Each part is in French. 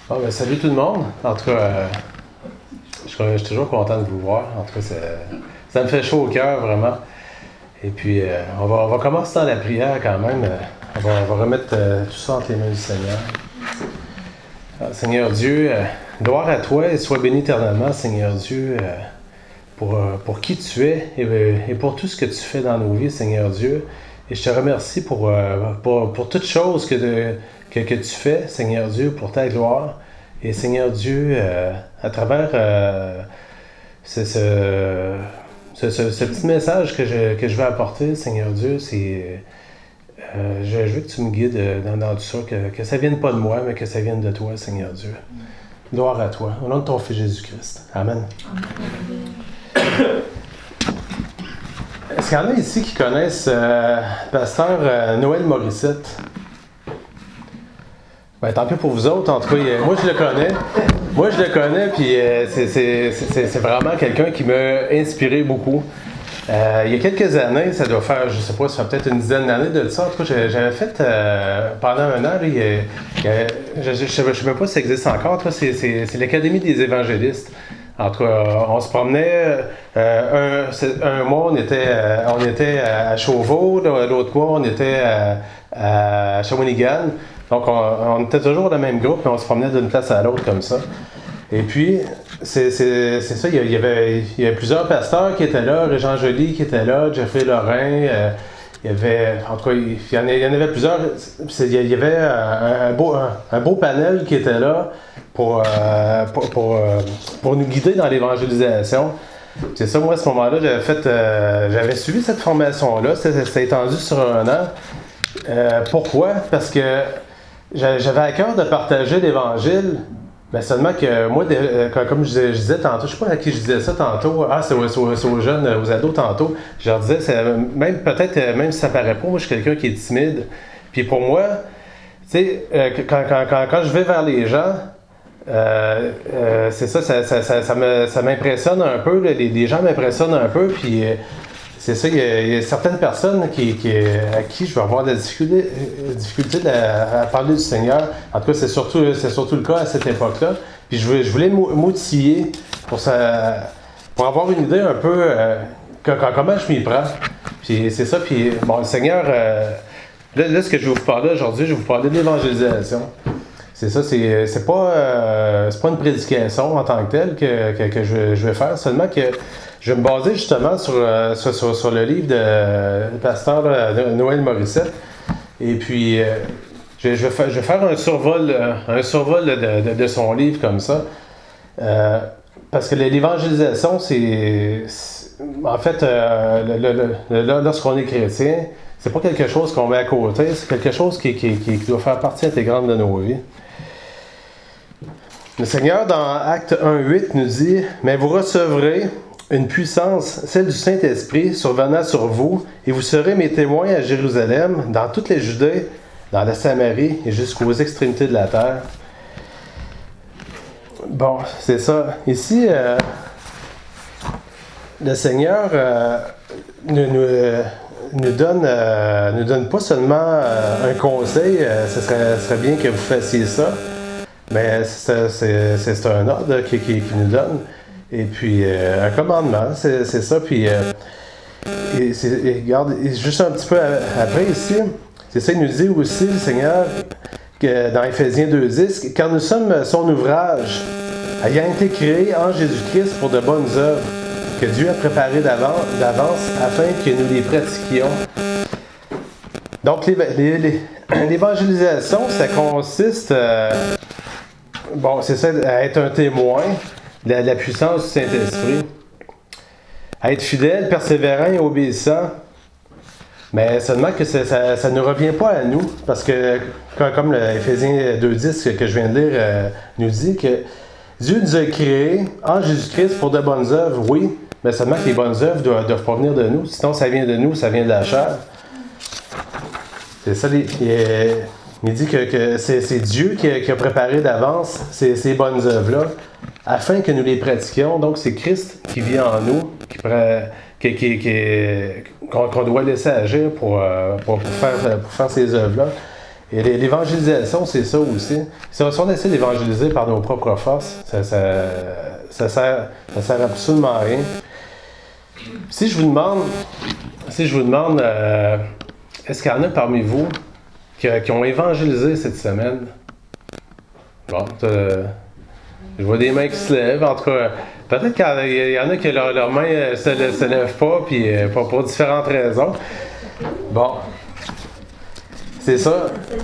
Bon, ben, salut tout le monde. En tout cas, je suis toujours content de vous voir. En tout cas, ça me fait chaud au cœur, vraiment. Et puis, on va commencer dans la prière quand même. On va remettre tout ça entre les mains du Seigneur. Alors, Seigneur Dieu, gloire à toi et sois béni éternellement, Seigneur Dieu, pour qui tu es et pour tout ce que tu fais dans nos vies, Seigneur Dieu. Et je te remercie pour toutes choses que tu fais, Seigneur Dieu, pour ta gloire. Et Seigneur Dieu, à travers ce petit message que je vais apporter, Seigneur Dieu, c'est je veux que tu me guides dans tout ça, que ça ne vienne pas de moi, mais que ça vienne de toi, Seigneur Dieu. Gloire à toi. Au nom de ton Fils Jésus-Christ. Amen. Est-ce qu'il y en a ici qui connaissent pasteur Noël Morissette? Ben, tant pis pour vous autres, en tout cas, moi je le connais. Moi je le connais, puis c'est vraiment quelqu'un qui m'a inspiré beaucoup. Il y a quelques années, ça doit faire, je sais pas, ça fait peut-être une dizaine d'années de ça. En tout cas, j'avais fait pendant un an, je ne sais même pas si ça existe encore. En tout cas, c'est l'Académie des évangélistes. En tout cas, on se promenait. Un mois, on était à Chauveau, l'autre mois, on était à Shawinigan. Donc, on était toujours le même groupe, mais on se promenait d'une place à l'autre comme ça. Et puis, c'est ça, il y avait plusieurs pasteurs qui étaient là, Régent Joly qui était là, Jeffrey Lorrain, il y avait, en tout cas, il y en avait plusieurs. Il y avait un beau panel qui était là pour nous guider dans l'évangélisation. C'est ça, moi, à ce moment-là, j'avais suivi cette formation-là, c'était étendu sur un an. Pourquoi? Parce que j'avais à cœur de partager l'Évangile, mais seulement que moi, comme je disais tantôt, je ne sais pas à qui je disais ça tantôt, c'est aux jeunes, aux ados tantôt, je leur disais, même si ça paraît pas, moi je suis quelqu'un qui est timide, puis pour moi, tu sais, quand je vais vers les gens, c'est ça m'impressionne un peu, les gens m'impressionnent un peu, puis c'est ça, il y a certaines personnes à qui je vais avoir de la difficulté à parler du Seigneur. En tout cas, c'est surtout le cas à cette époque-là. Puis je voulais m'outiller pour avoir une idée un peu comment je m'y prends. Puis c'est ça. Puis bon, le Seigneur, là, ce que je vais vous parler aujourd'hui, je vais vous parler de l'évangélisation. C'est ça, c'est pas une prédication en tant que telle que je vais faire, seulement que je vais me baser justement sur le livre de pasteur Noël Morissette. Et puis, je vais faire un survol de son livre comme ça. Parce que l'évangélisation, c'est en fait, lorsqu'on est chrétien, c'est pas quelque chose qu'on met à côté, c'est quelque chose qui doit faire partie intégrante de nos vies. Le Seigneur, dans Acte 1:8, nous dit « Mais vous recevrez une puissance, celle du Saint-Esprit, survenant sur vous, et vous serez mes témoins à Jérusalem, dans toute la Judée, dans la Samarie et jusqu'aux extrémités de la terre. » Bon, c'est ça. Ici, le Seigneur nous donne pas seulement un conseil, ce serait bien que vous fassiez ça, mais c'est un ordre qu'il nous donne. Et puis, un commandement, c'est ça. Puis, regarde, juste un petit peu après ici, c'est ça, il nous dit aussi, le Seigneur, que dans Éphésiens 2:10, « Car nous sommes son ouvrage, ayant été créé en Jésus-Christ pour de bonnes œuvres, que Dieu a préparées d'avance afin que nous les pratiquions. » Donc, l'évangélisation, ça consiste, c'est ça, à être un témoin de la puissance du Saint-Esprit. À être fidèle, persévérant et obéissant. Mais seulement que ça ne revient pas à nous. Parce que, comme Éphésiens 2:10 que je viens de lire nous dit, que Dieu nous a créés en Jésus-Christ pour de bonnes œuvres, oui, mais seulement que les bonnes œuvres doivent provenir de nous. Sinon, ça vient de nous, ça vient de la chair. C'est ça, il dit que c'est Dieu qui a préparé d'avance ces bonnes œuvres-là, afin que nous les pratiquions. Donc, c'est Christ qui vit en nous, qu'on doit laisser agir pour faire ces œuvres-là. Et l'évangélisation, c'est ça aussi. Si on essaie d'évangéliser par nos propres forces, ça sert absolument à rien. Si je vous demande, est-ce qu'il y en a parmi vous qui ont évangélisé cette semaine? Bon, je vois des mains qui se lèvent. En tout cas, peut-être qu'il y en a qui leurs mains ne se lèvent pas, puis pour différentes raisons. Bon, c'est ça.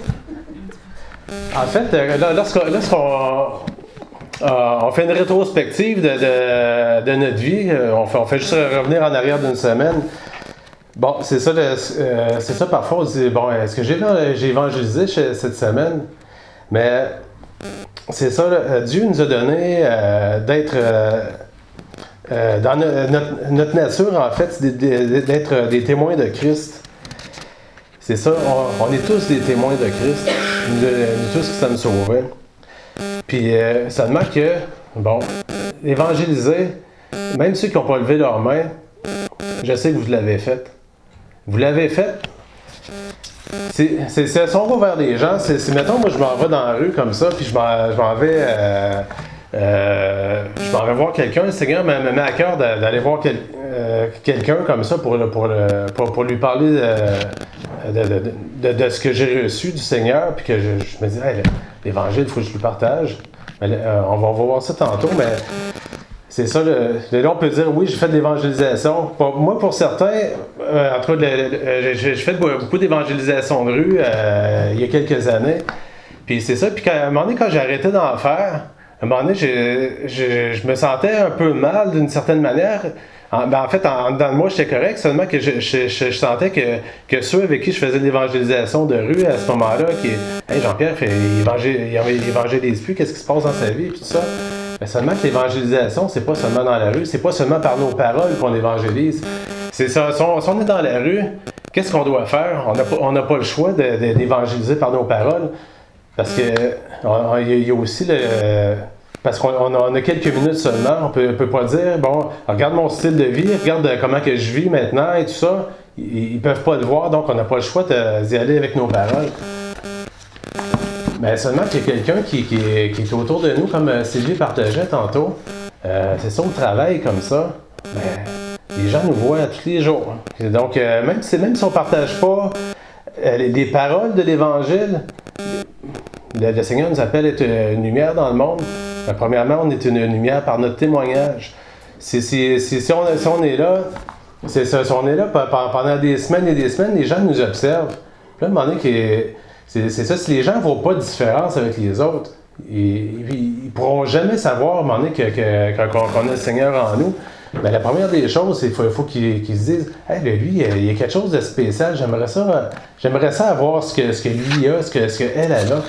En fait, lorsqu'on fait une rétrospective de notre vie, on fait juste revenir en arrière d'une semaine. Bon, c'est ça parfois, on dit, bon, est-ce que j'ai évangélisé cette semaine? Mais c'est ça, Dieu nous a donné d'être, dans notre nature, en fait, d'être des témoins de Christ. C'est ça, on est tous des témoins de Christ, nous tous qui sommes sauvés. Puis seulement que, bon, évangéliser, même ceux qui n'ont pas levé leurs mains, je sais que vous l'avez fait. Vous l'avez fait. Si on va vers des gens, mettons, moi je m'en vais dans la rue comme ça, puis je m'en vais voir quelqu'un, le Seigneur me met à cœur d'aller voir quelqu'un comme ça pour lui parler de ce que j'ai reçu du Seigneur, puis que je me dis, hey, l'Évangile, il faut que je lui partage. On va voir ça tantôt, mais c'est ça, là on peut dire, oui, j'ai fait de l'évangélisation. Moi, pour certains, en tout cas, j'ai fait beaucoup d'évangélisation de rue il y a quelques années. Puis c'est ça, puis à un moment donné, quand j'ai arrêté d'en faire, à un moment donné, je me sentais un peu mal d'une certaine manière. En fait, en dedans de moi, j'étais correct, seulement que je sentais que ceux avec qui je faisais de l'évangélisation de rue à ce moment-là, hey, Jean-Pierre, il évangélise plus, qu'est-ce qui se passe dans sa vie, puis tout ça. Mais seulement que l'évangélisation, c'est pas seulement dans la rue, c'est pas seulement par nos paroles qu'on évangélise. C'est ça, si on est dans la rue, qu'est-ce qu'on doit faire? On n'a pas le choix d'évangéliser par nos paroles, parce que il y a aussi parce qu'on a quelques minutes seulement, on peut pas dire, bon, regarde mon style de vie, regarde comment que je vis maintenant et tout ça. Ils peuvent pas le voir, donc on n'a pas le choix d'y aller avec nos paroles. Mais seulement qu'il y a quelqu'un qui est autour de nous, comme Sylvie partageait tantôt, c'est ça au travail comme ça, ben, les gens nous voient tous les jours. Donc, même si on ne partage pas les paroles de l'Évangile, le Seigneur nous appelle à être une lumière dans le monde. Premièrement, on est une lumière par notre témoignage. Si on est là, si on est là pendant des semaines et des semaines, les gens nous observent. Puis là, à un moment donné, c'est ça, si les gens ne voient pas de différence avec les autres, ils ne pourront jamais savoir à un moment donné qu'on a le Seigneur en nous. Mais la première des choses, c'est qu'il faut qu'ils se disent, hey, lui, il y a quelque chose de spécial, j'aimerais ça avoir ce que lui a, ce qu'elle a là.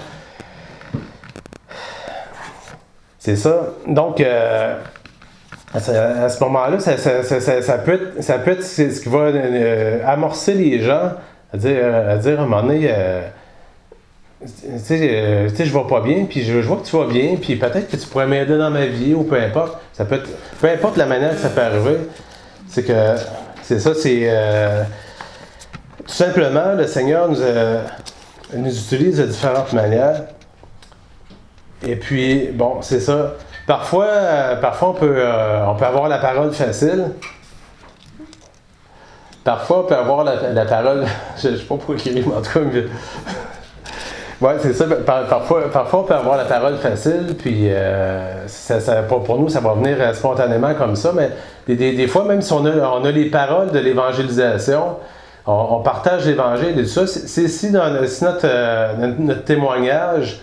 C'est ça. Donc, à ce moment-là, ça peut être ce qui va amorcer les gens à dire à un moment donné, tu sais, je vais pas bien, puis je vois que tu vas bien, puis peut-être que tu pourrais m'aider dans ma vie, ou peu importe. Ça peut être, peu importe la manière que ça peut arriver, c'est que, c'est ça, c'est tout simplement, le Seigneur nous utilise de différentes manières. Et puis, bon, c'est ça. Parfois on peut avoir la parole facile. Parfois, on peut avoir la parole... je ne sais pas pourquoi il rime, en tout cas, mais... Oui, c'est ça. Parfois, on peut avoir la parole facile, puis pour nous, ça va venir spontanément comme ça, mais des fois, même si on a les paroles de l'évangélisation, on partage l'Évangile et tout ça, si notre témoignage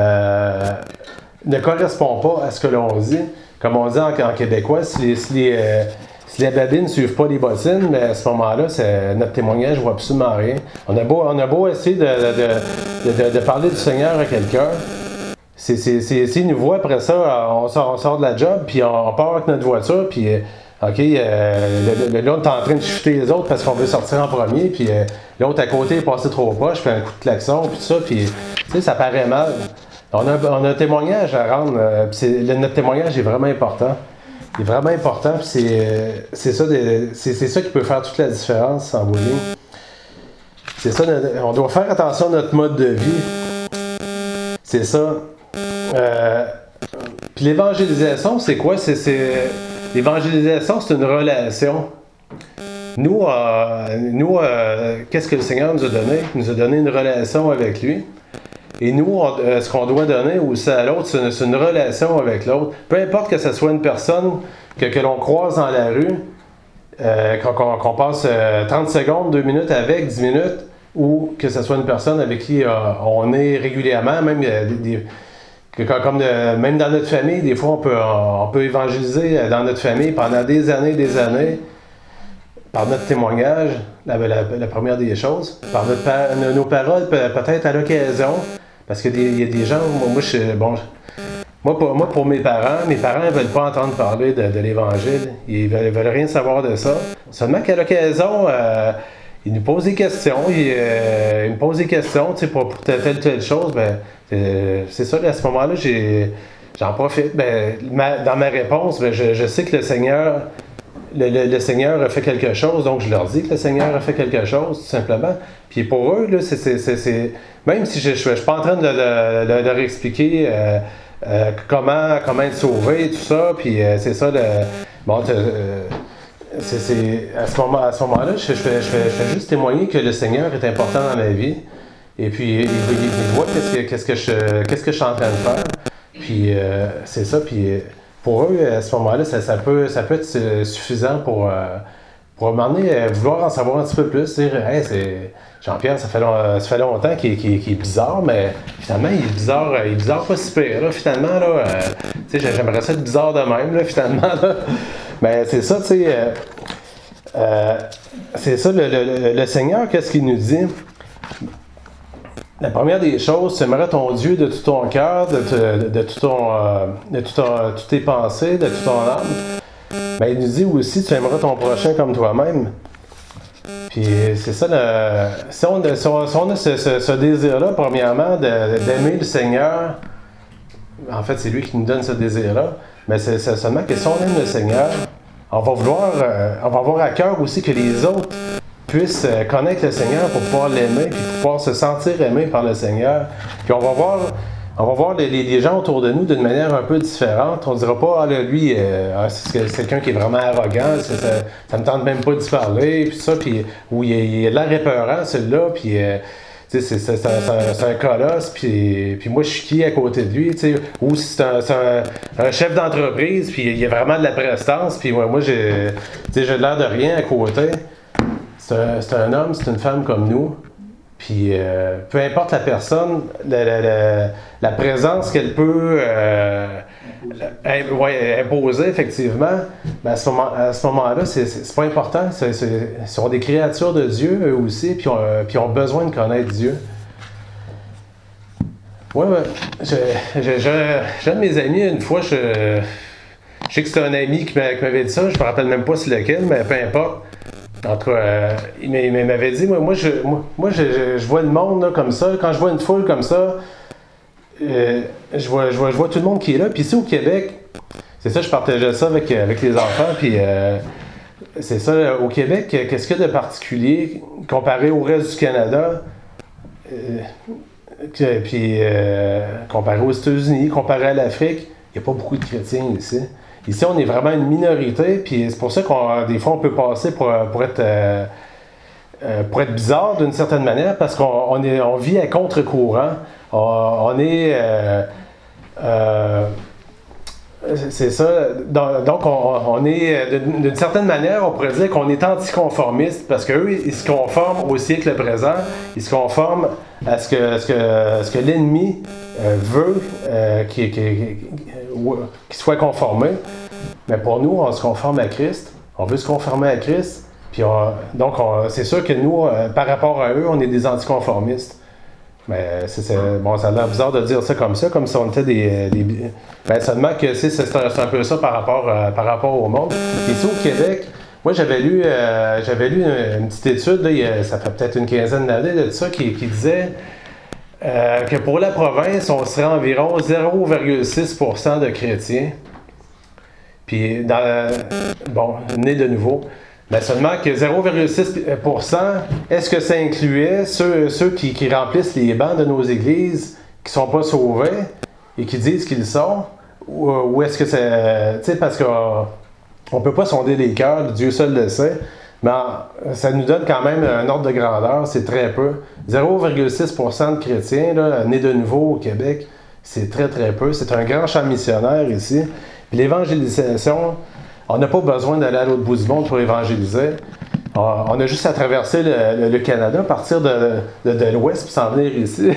ne correspond pas à ce que l'on dit, comme on dit en québécois, si les babines ne suivent pas les bottines, mais à ce moment-là, notre témoignage ne vaut absolument rien. On a beau essayer de parler du Seigneur à quelqu'un, s'il nous voit après ça, on sort de la job, puis on part avec notre voiture, puis OK, l'autre est en train de chuter les autres parce qu'on veut sortir en premier, puis l'autre à côté est passé trop proche, puis un coup de klaxon, puis tout ça, puis tu sais, ça paraît mal. On a un témoignage à rendre, notre témoignage est vraiment important. Il est vraiment important, puis c'est ça qui peut faire toute la différence en bout de ligne. C'est ça, on doit faire attention à notre mode de vie. C'est ça. Puis l'évangélisation, c'est quoi? L'évangélisation, c'est une relation. Nous, qu'est-ce que le Seigneur nous a donné? Il nous a donné une relation avec lui. Et nous, ce qu'on doit donner aussi à l'autre, c'est une relation avec l'autre. Peu importe que ce soit une personne que l'on croise dans la rue, qu'on passe 30 secondes, 2 minutes avec, 10 minutes, ou que ce soit une personne avec qui on est régulièrement, même même dans notre famille, des fois on peut évangéliser dans notre famille pendant des années, par notre témoignage, la première des choses, par nos paroles, peut-être à l'occasion, parce qu'il y a des gens, moi, pour mes parents ne veulent pas entendre parler de l'Évangile. Ils veulent rien savoir de ça. Seulement qu'à l'occasion, ils nous posent des questions. Ils me posent des questions pour telle chose. C'est ça, à ce moment-là, j'en profite. Dans ma réponse, je sais que le Seigneur a fait quelque chose, donc je leur dis que le Seigneur a fait quelque chose, tout simplement. Puis pour eux, là, même si je ne suis pas en train de leur expliquer comment être sauvé, tout ça, puis c'est ça, à ce moment-là, je fais juste témoigner que le Seigneur est important dans ma vie, et puis il voit qu'est-ce que je suis en train de faire, puis c'est ça, puis pour eux, à ce moment-là, ça peut être suffisant pour m'emmener vouloir en savoir un petit peu plus, dire « Hey, c'est Jean-Pierre, ça fait longtemps qu'il est bizarre, mais finalement, il est bizarre pas si pire, là, finalement, là, j'aimerais ça être bizarre de même, là, finalement, là. » Mais c'est ça, tu sais, c'est ça, le Seigneur, qu'est-ce qu'il nous dit? La première des choses, tu aimerais ton Dieu de tout ton cœur, de toutes tes pensées, de toute ton âme. Il nous dit aussi, tu aimerais ton prochain comme toi-même. Puis c'est ça, si on a ce désir-là, premièrement, d'aimer le Seigneur, en fait, c'est lui qui nous donne ce désir-là, mais c'est seulement que si on aime le Seigneur, on va avoir à cœur aussi que les autres puissent connaître le Seigneur pour pouvoir l'aimer, puis pour pouvoir se sentir aimé par le Seigneur. Puis on va voir les gens autour de nous d'une manière un peu différente. On ne dira pas, lui, c'est quelqu'un qui est vraiment arrogant, ça me tente même pas d'y parler, puis ça, puis où il a de l'air épeurant, celui-là, puis c'est un colosse, puis moi je suis qui à côté de lui, ou si c'est un chef d'entreprise, puis il y a vraiment de la prestance, puis moi j'ai l'air de rien à côté. C'est un homme, c'est une femme comme nous. Puis peu importe la personne, la présence qu'elle peut imposer, effectivement, à ce moment-là, c'est pas important. Ils sont des créatures de Dieu, eux aussi, puis ont besoin de connaître Dieu. J'ai un de mes amis, une fois, je sais que c'était un ami qui m'avait dit ça, je me rappelle même pas c'est lequel, mais peu importe. En tout cas, il m'avait dit, moi je vois le monde là, comme ça. Quand je vois une foule comme ça, je vois tout le monde qui est là. Puis ici au Québec, c'est ça, je partageais ça avec les enfants. Puis c'est ça, au Québec, qu'est-ce qu'il y a de particulier comparé au reste du Canada? Puis comparé aux États-Unis, comparé à l'Afrique, il n'y a pas beaucoup de chrétiens ici. Ici, on est vraiment une minorité, puis c'est pour ça des fois, on peut passer pour être bizarre d'une certaine manière, parce qu'on vit à contre-courant. C'est ça. Donc, on est, d'une certaine manière, on pourrait dire qu'on est anticonformiste, parce qu'eux, ils se conforment au siècle présent, ils se conforment à ce que l'ennemi veut qu'il soit conformé. Mais pour nous, on se conforme à Christ, on veut se conformer à Christ, puis c'est sûr que nous, par rapport à eux, on est des anticonformistes. Mais ça a l'air bizarre de dire ça comme si on était des seulement que c'est un peu ça par rapport au monde. Ici au Québec, moi j'avais lu une petite étude, là, ça fait peut-être une quinzaine d'années de ça, qui disait que pour la province, on serait environ 0,6% de chrétiens. Puis, né de nouveau. Mais seulement que 0,6%, est-ce que ça incluait ceux qui remplissent les bancs de nos églises, qui ne sont pas sauvés et qui disent qu'ils sont? Ou est-ce que c'est... Tu sais, parce qu'on ne peut pas sonder les cœurs, Dieu seul le sait, mais ça nous donne quand même un ordre de grandeur, c'est très peu. 0,6% de chrétiens, là, nés de nouveau au Québec, c'est très très peu. C'est un grand champ missionnaire ici. Puis l'évangélisation, on n'a pas besoin d'aller à l'autre bout du monde pour évangéliser. On a juste à traverser le Canada, partir de l'Ouest puis s'en venir ici.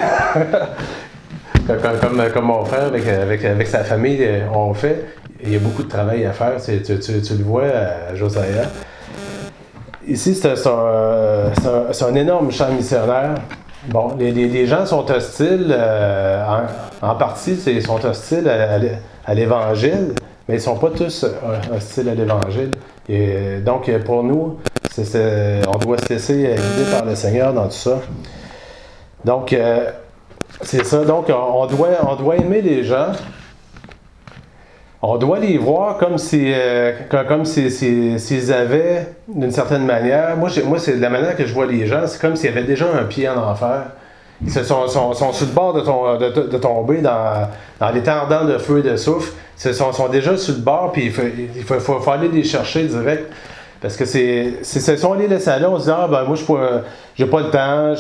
comme mon frère avec sa famille, on fait. Il y a beaucoup de travail à faire. Tu le vois à Josiah. Ici, c'est un énorme champ missionnaire. Bon, les gens sont hostiles, en partie, ils sont hostiles à l'Évangile, mais ils ne sont pas tous hostiles à l'Évangile. Et donc, pour nous, on doit se laisser guider par le Seigneur dans tout ça. Donc, c'est ça. Donc, on doit aimer les gens. On doit les voir comme s'ils avaient, d'une certaine manière, moi c'est de la manière que je vois les gens, c'est comme s'ils avaient déjà un pied en enfer. Ils sont sur le bord de tomber dans les temps ardents de feu et de souffle. Ils sont déjà sur le bord, puis il faut aller les chercher direct. Parce que si on les laisse aller, on se dit, moi, j'ai pas le temps,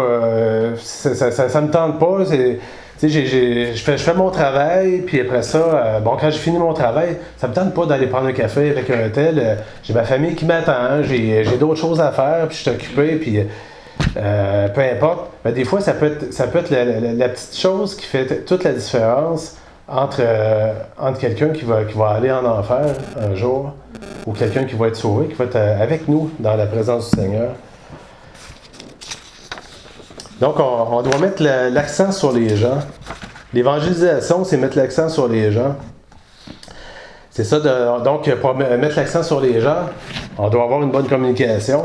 ça me tente pas. Je fais mon travail, puis après ça, quand j'ai fini mon travail, ça me tente pas d'aller prendre un café avec un tel. J'ai ma famille qui m'attend, j'ai d'autres choses à faire, puis je suis occupé, puis peu importe. Mais des fois, ça peut être la petite chose qui fait toute la différence entre quelqu'un qui va aller en enfer un jour, ou quelqu'un qui va être sauvé, qui va être avec nous dans la présence du Seigneur. Donc, on doit mettre l'accent sur les gens. L'évangélisation, c'est mettre l'accent sur les gens. C'est ça, donc, pour mettre l'accent sur les gens, on doit avoir une bonne communication.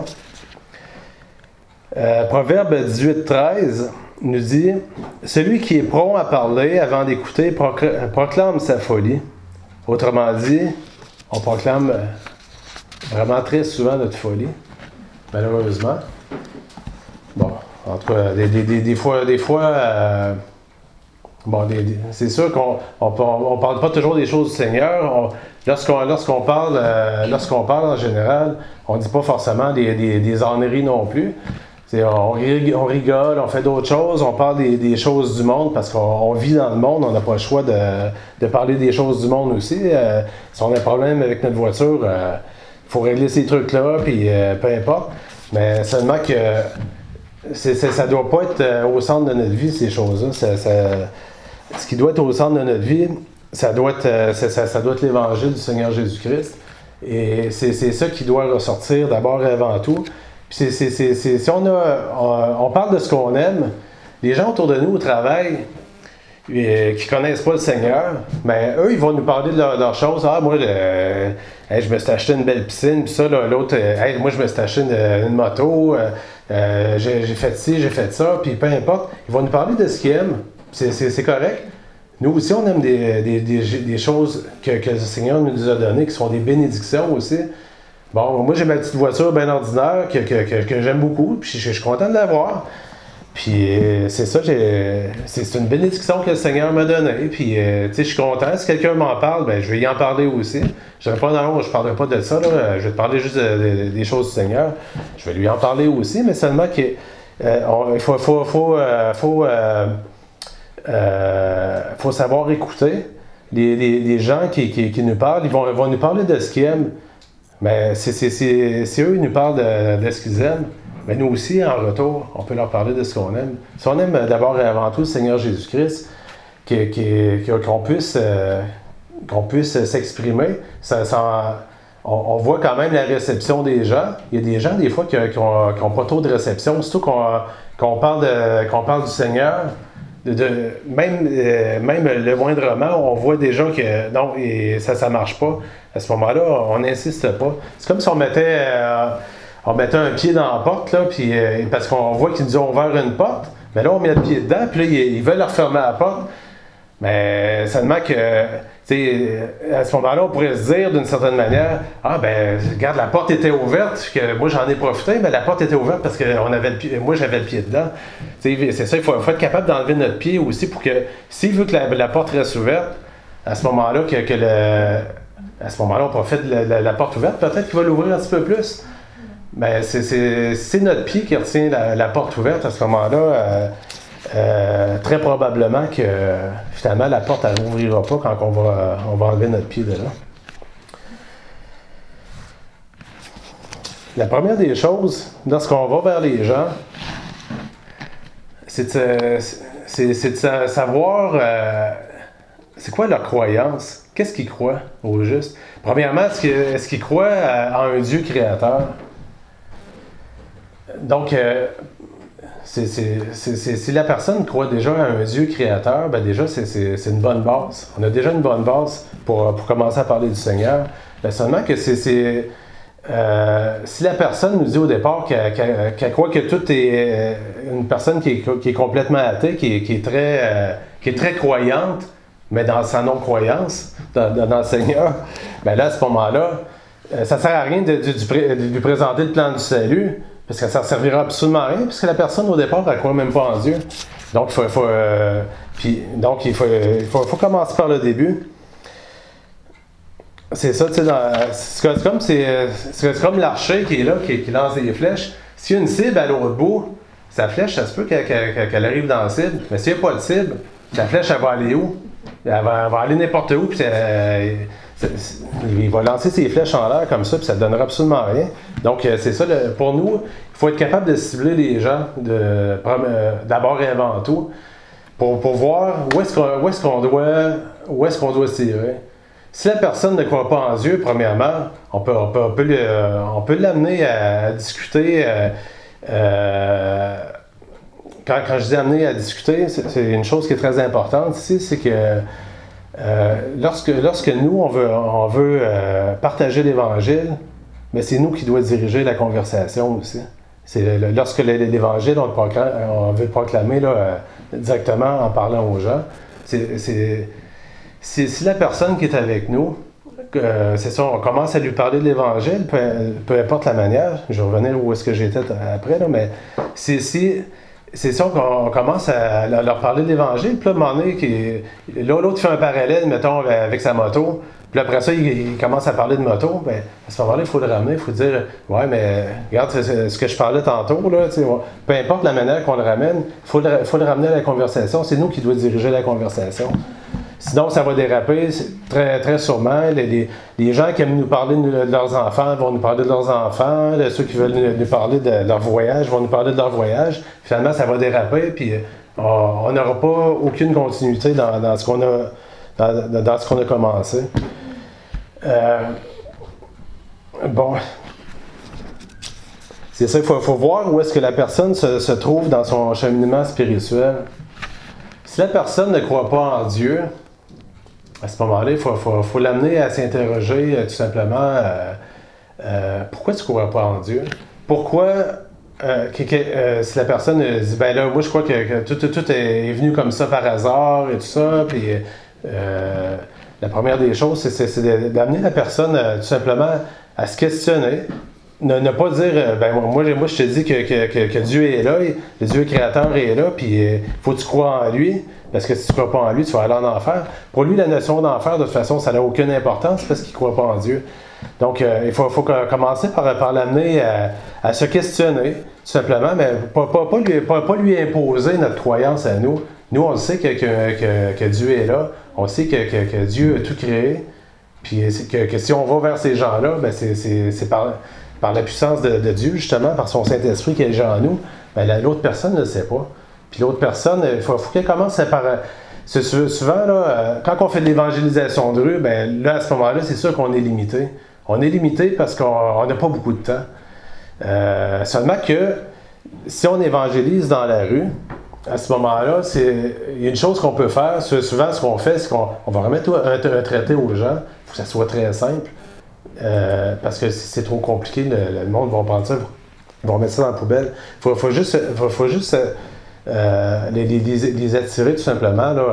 Proverbe 18-13 nous dit « Celui qui est prompt à parler avant d'écouter proclame sa folie. » Autrement dit, on proclame vraiment très souvent notre folie, malheureusement. Bon. En tout cas, des fois c'est sûr qu'on ne parle pas toujours des choses du Seigneur. Lorsqu'on parle en général, on ne dit pas forcément des âneries non plus. On rigole, on fait d'autres choses, on parle des choses du monde parce qu'on vit dans le monde, on n'a pas le choix de parler des choses du monde aussi. Si on a un problème avec notre voiture, il faut régler ces trucs-là, puis peu importe. Mais seulement que ça ne doit pas être au centre de notre vie, ces choses-là. Ce qui doit être au centre de notre vie, ça doit être l'Évangile du Seigneur Jésus-Christ. Et c'est ça qui doit ressortir d'abord et avant tout. Puis si on parle de ce qu'on aime, les gens autour de nous au travail qui ne connaissent pas le Seigneur, mais eux, ils vont nous parler de leurs choses. Moi, je me suis acheté une belle piscine, puis ça, l'autre, moi, je me suis acheté une moto, j'ai fait ci, j'ai fait ça, puis peu importe. Ils vont nous parler de ce qu'ils aiment. C'est correct. Nous aussi, on aime des choses que le Seigneur nous a données, qui sont des bénédictions aussi. Bon, moi, j'ai ma petite voiture bien ordinaire que j'aime beaucoup, puis je suis content de l'avoir. Puis c'est ça, c'est une bénédiction que le Seigneur m'a donnée. Puis je suis content. Si quelqu'un m'en parle, je vais y en parler aussi. Je ne parlerai pas de ça. Là. Je vais te parler juste des choses du Seigneur. Je vais lui en parler aussi, mais seulement qu'il faut savoir écouter. Les gens qui nous parlent, ils vont nous parler de ce qu'ils aiment. Mais si eux, ils nous parlent de ce qu'ils aiment, mais nous aussi, en retour, on peut leur parler de ce qu'on aime. Si on aime d'abord et avant tout le Seigneur Jésus-Christ, qu'on puisse s'exprimer, on voit quand même la réception des gens. Il y a des gens, des fois, qui n'ont pas trop de réception, surtout qu'on parle du Seigneur. Même le moindrement, on voit déjà que non, ça marche pas. À ce moment-là, on n'insiste pas. C'est comme si on mettait un pied dans la porte, là, puis, parce qu'on voit qu'ils nous ont ouvert une porte, mais là, on met le pied dedans, puis là, ils veulent refermer la porte. Mais seulement que, à ce moment-là, on pourrait se dire d'une certaine manière, ah ben, regarde, la porte était ouverte, que moi j'en ai profité, mais la porte était ouverte parce que moi j'avais le pied dedans. C'est ça, il faut être capable d'enlever notre pied aussi pour que, s'il veut que la porte reste ouverte, à ce moment-là, à ce moment-là, on profite de la porte ouverte, peut-être qu'il va l'ouvrir un petit peu plus. Mais c'est notre pied qui retient la porte ouverte à ce moment-là. Très probablement que finalement la porte elle n'ouvrira pas quand on va enlever notre pied de là. La première des choses, lorsqu'on va vers les gens, c'est de savoir c'est quoi leur croyance. Qu'est-ce qu'ils croient au juste? Premièrement, est-ce qu'ils croient en un Dieu créateur? Donc, si la personne croit déjà à un Dieu créateur, ben déjà, c'est une bonne base. On a déjà une bonne base pour commencer à parler du Seigneur. Ben seulement que si la personne nous dit au départ qu'elle croit que tout est une personne qui est complètement athée, qui est très croyante, mais dans sa non-croyance, dans le Seigneur, ben là, à ce moment-là, ça ne sert à rien de lui présenter le plan du salut, parce que ça ne servira absolument à rien, puisque la personne, au départ, elle ne croit même pas en Dieu. Donc, il faut commencer par le début. C'est ça, tu sais, c'est comme l'archer qui est là, qui lance des flèches. S'il y a une cible à l'autre bout, sa flèche, ça se peut qu'elle arrive dans la cible. Mais s'il n'y a pas de cible, la flèche, elle va aller où? Elle va aller n'importe où, puis il va lancer ses flèches en l'air comme ça, puis ça ne donnera absolument rien. Donc, c'est ça, pour nous, il faut être capable de cibler les gens d'abord et avant tout pour voir où est-ce qu'on doit tirer. Si la personne ne croit pas en Dieu, premièrement, on peut l'amener à discuter. Quand je dis amener à discuter, c'est une chose qui est très importante ici, c'est que lorsque nous, on veut partager l'Évangile, mais c'est nous qui doit diriger la conversation aussi. Lorsque l'Évangile, on veut le proclamer directement en parlant aux gens, si la personne qui est avec nous, c'est ça, on commence à lui parler de l'Évangile, peu importe la manière, je vais revenir où est-ce que j'étais après, là, mais c'est ça qu'on commence à leur parler de l'Évangile, puis là, à un moment donné, l'autre fait un parallèle, mettons, avec sa moto, puis après ça, il commence à parler de moto, bien, à ce moment-là, il faut le ramener, il faut dire, ouais, mais regarde, c'est ce que je parlais tantôt, là, peu importe la manière qu'on le ramène, il faut le ramener à la conversation, c'est nous qui devons diriger la conversation. Sinon, ça va déraper très, très sûrement. Les gens qui aiment nous parler de leurs enfants vont nous parler de leurs enfants. Ceux qui veulent nous parler de leur voyage vont nous parler de leur voyage. Finalement, ça va déraper, puis on n'aura pas aucune continuité dans ce qu'on a commencé. Bon. C'est ça, il faut voir où est-ce que la personne se trouve dans son cheminement spirituel. Si la personne ne croit pas en Dieu, à ce moment-là, il faut l'amener à s'interroger tout simplement pourquoi tu ne crois pas en Dieu? Pourquoi, si la personne dit, ben là, moi je crois que tout est venu comme ça par hasard et tout ça, puis la première des choses, c'est d'amener la personne tout simplement à se questionner. Ne pas dire, ben moi je te dis que Dieu est là, le Dieu créateur est là, puis faut que tu crois en lui, parce que si tu ne crois pas en lui, tu vas aller en enfer. Pour lui, la notion d'enfer, de toute façon, ça n'a aucune importance parce qu'il ne croit pas en Dieu. Donc, il faut commencer par l'amener à se questionner, tout simplement, mais pas lui imposer notre croyance à nous. Nous, on sait que Dieu est là, on sait que Dieu a tout créé, puis que si on va vers ces gens-là, ben c'est par la puissance de Dieu, justement, par son Saint-Esprit qui est déjà en nous, ben l'autre personne ne le sait pas. Puis l'autre personne, il faut qu'elle commence par... souvent, là, quand on fait de l'évangélisation de rue, ben là, à ce moment-là, c'est sûr qu'on est limité. On est limité parce qu'on n'a pas beaucoup de temps. Seulement que si on évangélise dans la rue, à ce moment-là, il y a une chose qu'on peut faire. Souvent, ce qu'on fait, c'est qu'on va remettre un traité aux gens. Il faut que ça soit très simple. Parce que si c'est trop compliqué, le monde va prendre ça, ils vont mettre ça dans la poubelle. Il faut juste les attirer tout simplement là,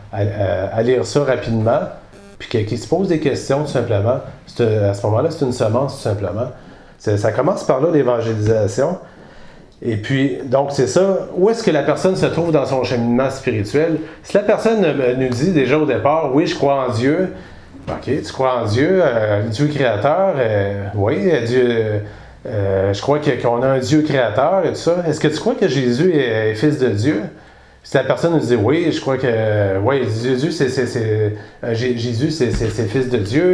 à lire ça rapidement, puis qu'il se pose des questions tout simplement. À ce moment-là, c'est une semence tout simplement. Ça commence par là, l'évangélisation. Et puis, donc c'est ça, où est-ce que la personne se trouve dans son cheminement spirituel? Si la personne nous dit déjà au départ, oui, je crois en Dieu, ok, tu crois en Dieu, Dieu créateur, oui, Dieu, je crois qu'on a un Dieu créateur et tout ça. Est-ce que tu crois que Jésus est fils de Dieu? Si la personne nous dit oui, je crois que oui, Jésus, Jésus, c'est fils de Dieu,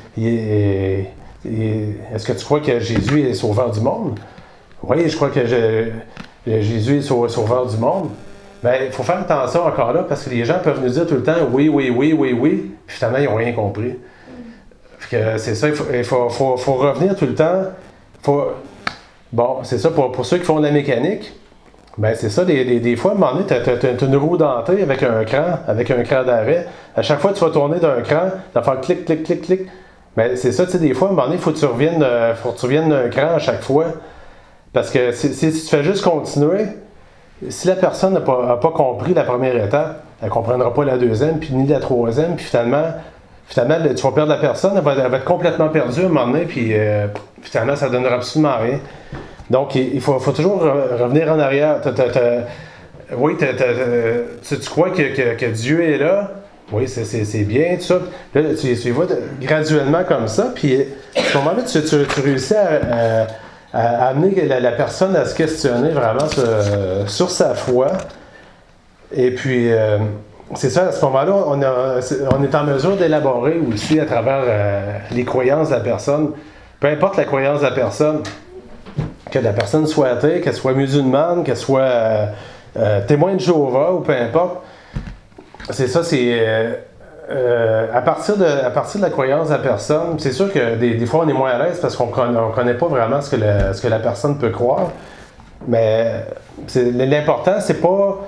est-ce que tu crois que Jésus est sauveur du monde? Oui, je crois que Jésus est sauveur du monde. Bien, il faut faire attention encore là, parce que les gens peuvent nous dire tout le temps oui, oui, oui, oui, oui, puis finalement, ils n'ont rien compris. Que c'est ça, il faut revenir tout le temps. Bon, c'est ça, pour ceux qui font de la mécanique, bien, c'est ça, des fois, à un moment donné, tu as une roue dentée avec un cran d'arrêt. À chaque fois que tu vas tourner d'un cran, tu vas faire clic, clic, clic, clic. Bien, c'est ça, tu sais, des fois, à un moment donné, il faut que tu reviennes d'un cran à chaque fois. Parce que si tu fais juste continuer, si la personne n'a pas compris la première étape, elle ne comprendra pas la deuxième, puis ni la troisième, puis finalement, tu vas perdre la personne, elle va être complètement perdue à un moment donné, puis finalement, ça ne donnera absolument rien. Donc, il faut toujours revenir en arrière. Oui, tu crois que Dieu est là? Oui, c'est bien, tout ça. Là, tu vas graduellement comme ça, puis à ce moment-là, tu réussis à amener la personne à se questionner vraiment sur sa foi. Et puis, c'est ça, à ce moment-là, on est en mesure d'élaborer aussi à travers les croyances de la personne. Peu importe la croyance de la personne, que la personne soit athée, qu'elle soit musulmane, qu'elle soit témoin de Jéhovah ou peu importe. C'est ça, à partir de la croyance de la personne, c'est sûr que des fois on est moins à l'aise parce qu'on ne connaît pas vraiment ce que la personne peut croire. Mais l'important, c'est pas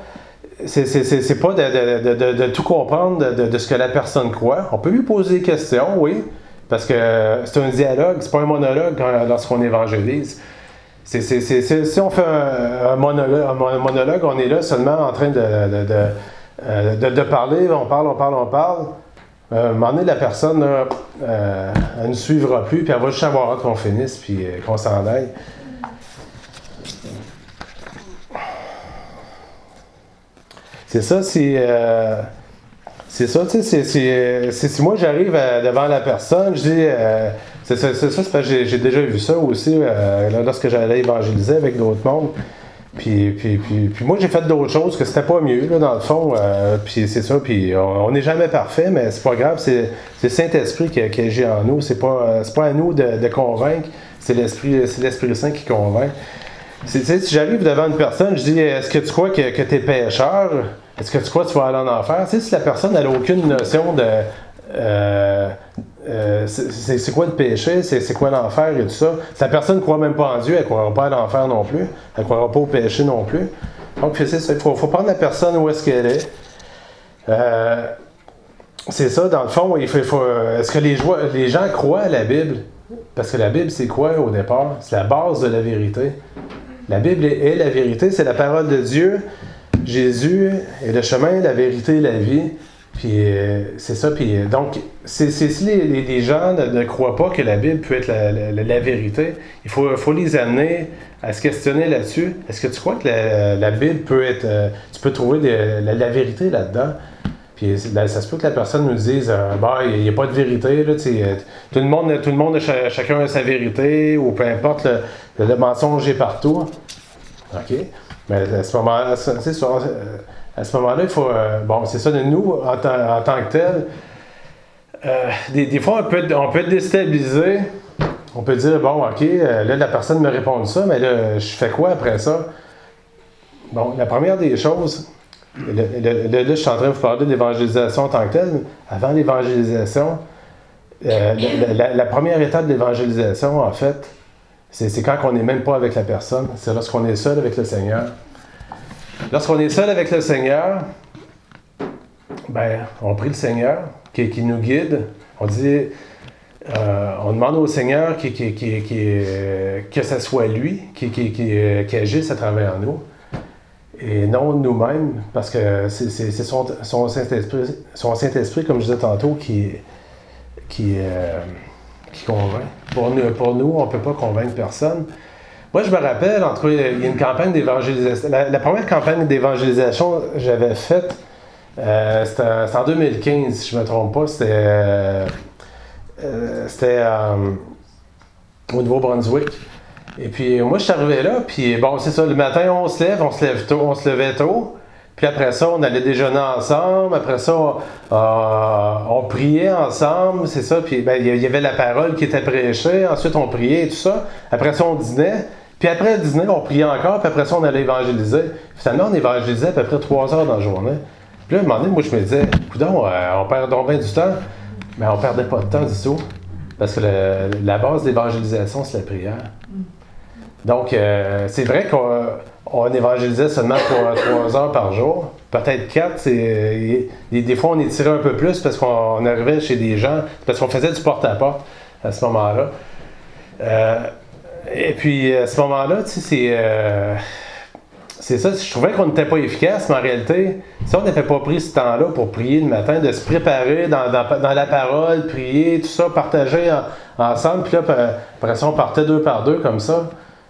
de tout comprendre de ce que la personne croit. On peut lui poser des questions, oui, parce que c'est un dialogue, c'est pas un monologue lorsqu'on évangélise. Si on fait un monologue, on est là seulement en train de parler, on parle. À un moment donné, la personne, elle ne suivra plus, puis elle va juste avoir hâte qu'on finisse, puis qu'on s'en aille. C'est ça, c'est ça, tu sais, si moi j'arrive devant la personne, je dis, c'est parce que j'ai déjà vu ça aussi, lorsque j'allais évangéliser avec d'autres mondes. Puis moi, j'ai fait d'autres choses que c'était pas mieux, là, dans le fond. Puis c'est ça, puis on n'est jamais parfait, mais c'est pas grave, c'est le Saint-Esprit qui agit en nous. C'est pas à nous de convaincre, c'est l'Esprit Saint qui convainc. Si j'arrive devant une personne, je dis, est-ce que tu crois que tu es pécheur? Est-ce que tu crois que tu vas aller en enfer? Tu sais, si la personne n'a aucune notion de... c'est quoi le péché, c'est quoi l'enfer et tout ça. Si la personne ne croit même pas en Dieu, elle ne croira pas à l'enfer non plus, elle ne croira pas au péché non plus. Donc c'est ça, il faut prendre la personne où est-ce qu'elle est. C'est ça, dans le fond, est-ce que les gens croient à la Bible? Parce que la Bible, c'est quoi au départ? C'est la base de la vérité. La Bible est la vérité, c'est la parole de Dieu. Jésus est le chemin, la vérité et la vie. Puis c'est ça. Puis donc, si les gens ne croient pas que la Bible peut être la vérité, il faut les amener à se questionner là-dessus. Est-ce que tu crois que la Bible peut être... tu peux trouver la vérité là-dedans? Puis ça se peut que la personne nous dise il n'y a pas de vérité, là, tout le monde chacun a sa vérité, ou peu importe, le mensonge est partout. OK. Mais à ce moment-là, il faut... c'est ça, de nous, en tant que tel, des fois, on peut être déstabilisé. On peut dire, OK, là, la personne me répond ça, mais là, je fais quoi après ça? Bon, la première des choses... Là, je suis en train de vous parler de l'évangélisation en tant que telle. Avant l'évangélisation, la première étape de l'évangélisation, en fait, c'est quand on n'est même pas avec la personne. C'est lorsqu'on est seul avec le Seigneur. Lorsqu'on est seul avec le Seigneur, on prie le Seigneur qui nous guide. On dit, on demande au Seigneur que ce soit lui qui agisse à travers nous. et non nous-mêmes, parce que c'est son Saint-Esprit, comme je disais tantôt, qui convainc. Pour nous, on ne peut pas convaincre personne. Moi, je me rappelle, il y a une campagne d'évangélisation. La première campagne d'évangélisation que j'avais faite, c'était en 2015, si je ne me trompe pas. C'était au Nouveau-Brunswick. Et puis, moi, je suis arrivé là, puis bon, c'est ça, le matin, on se levait tôt. Puis après ça, on allait déjeuner ensemble. Après ça, on priait ensemble, c'est ça. Puis il y avait la parole qui était prêchée. Ensuite, on priait et tout ça. Après ça, on dînait. Puis après le dîner, on priait encore. Puis après ça, on allait évangéliser. Finalement, on évangélisait à peu près 3 heures dans la journée. Puis là, à un moment donné, moi, je me disais, coudonc, on perd donc bien du temps. Mais on ne perdait pas de temps du tout. Parce que la base de l'évangélisation, c'est la prière. Donc, c'est vrai qu'on évangélisait seulement pour 3 heures par jour. Peut-être 4. Des fois, on étirait un peu plus parce qu'on arrivait chez des gens, parce qu'on faisait du porte-à-porte à ce moment-là. Et puis, à ce moment-là, tu sais, c'est ça. Je trouvais qu'on n'était pas efficace, mais en réalité, si on n'avait pas pris ce temps-là pour prier le matin, de se préparer dans la parole, prier, tout ça, partager ensemble, puis là, après ça, on partait 2 par 2 comme ça.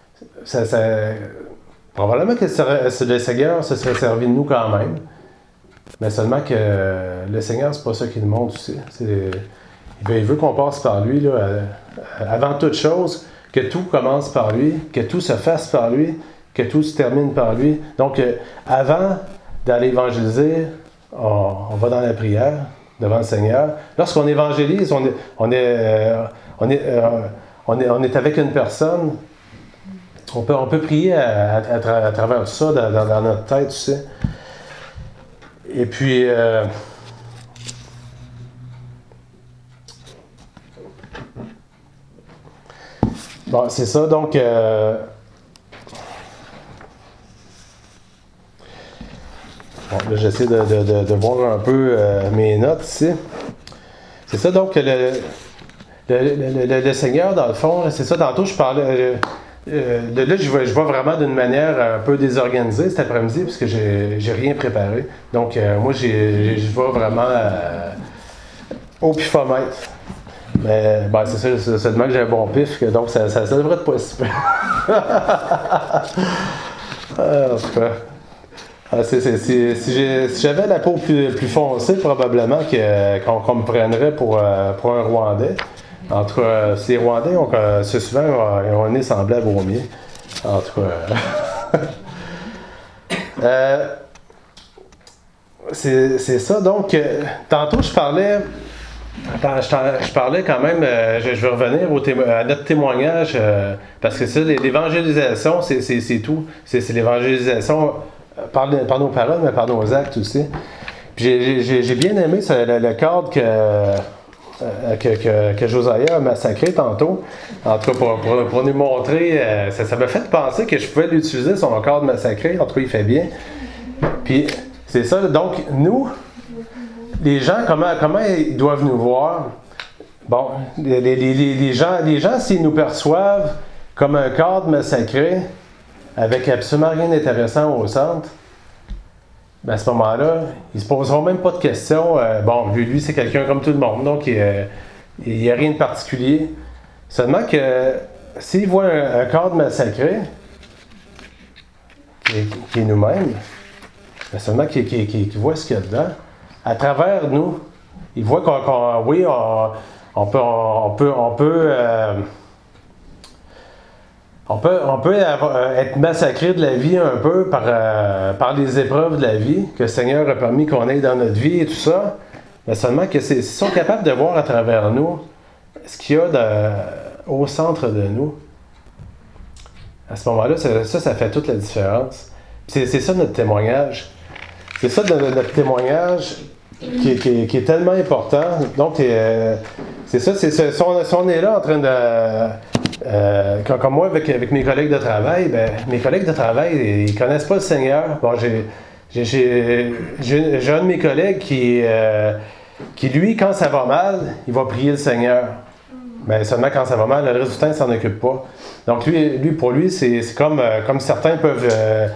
Probablement que le Seigneur se serait servi de nous quand même. Mais seulement que le Seigneur, c'est pas ça qu'il demande aussi. Il veut qu'on passe par lui, là, avant toute chose, que tout commence par lui, que tout se fasse par lui, que tout se termine par lui. Donc, avant d'aller évangéliser, on va dans la prière devant le Seigneur. Lorsqu'on évangélise, on est avec une personne. On peut prier à travers tout ça, dans notre tête, tu sais. Et puis, bon, c'est ça, donc, bon, là, j'essaie de voir un peu mes notes ici. C'est ça, donc, le Seigneur, dans le fond, c'est ça, tantôt, je parlais... là, je vais vraiment d'une manière un peu désorganisée cet après-midi parce que j'ai rien préparé. Donc, moi, je vais vraiment au pifomètre. Mais, ben, c'est ça, c'est seulement que j'ai un bon pif, donc ça devrait être possible. En tout cas, si j'avais la peau plus foncée, probablement qu'on me prendrait pour un Rwandais. En tout cas, ces Rwandais, c'est souvent, ont un nez semblable au mien. En tout cas. C'est ça. Donc, tantôt, je parlais quand même, je vais revenir à notre témoignage, parce que ça, l'évangélisation, c'est tout. C'est l'évangélisation par nos paroles, mais par nos actes aussi. Puis j'ai bien aimé le cadre que Josiah a massacré tantôt. En tout cas, pour nous montrer, ça m'a fait penser que je pouvais l'utiliser, son cadre massacré. En tout cas, il fait bien. Puis, c'est ça. Donc, nous, les gens, comment ils doivent nous voir? Bon, les gens, s'ils nous perçoivent comme un cadre massacré, avec absolument rien d'intéressant au centre, ben à ce moment-là, ils ne se poseront même pas de questions. Bon, lui, c'est quelqu'un comme tout le monde, donc il n'y a rien de particulier. Seulement que s'ils voient un cadre massacré, qui est nous-mêmes, ben seulement qu'ils voient ce qu'il y a dedans, à travers nous, ils voient on peut être massacré de la vie un peu par les épreuves de la vie que le Seigneur a permis qu'on ait dans notre vie et tout ça, mais seulement que s'ils sont capables de voir à travers nous ce qu'il y a au centre de nous, à ce moment-là, ça fait toute la différence. C'est ça notre témoignage. C'est ça notre témoignage qui est tellement important. Donc, c'est ça, si on est là en train de... comme moi, avec mes collègues de travail, ben, mes collègues de travail, ils connaissent pas le Seigneur. Bon, j'ai un de mes collègues qui, lui, quand ça va mal, il va prier le Seigneur. Mais seulement quand ça va mal, le reste du temps, il s'en occupe pas. Donc, pour lui, c'est comme certains peuvent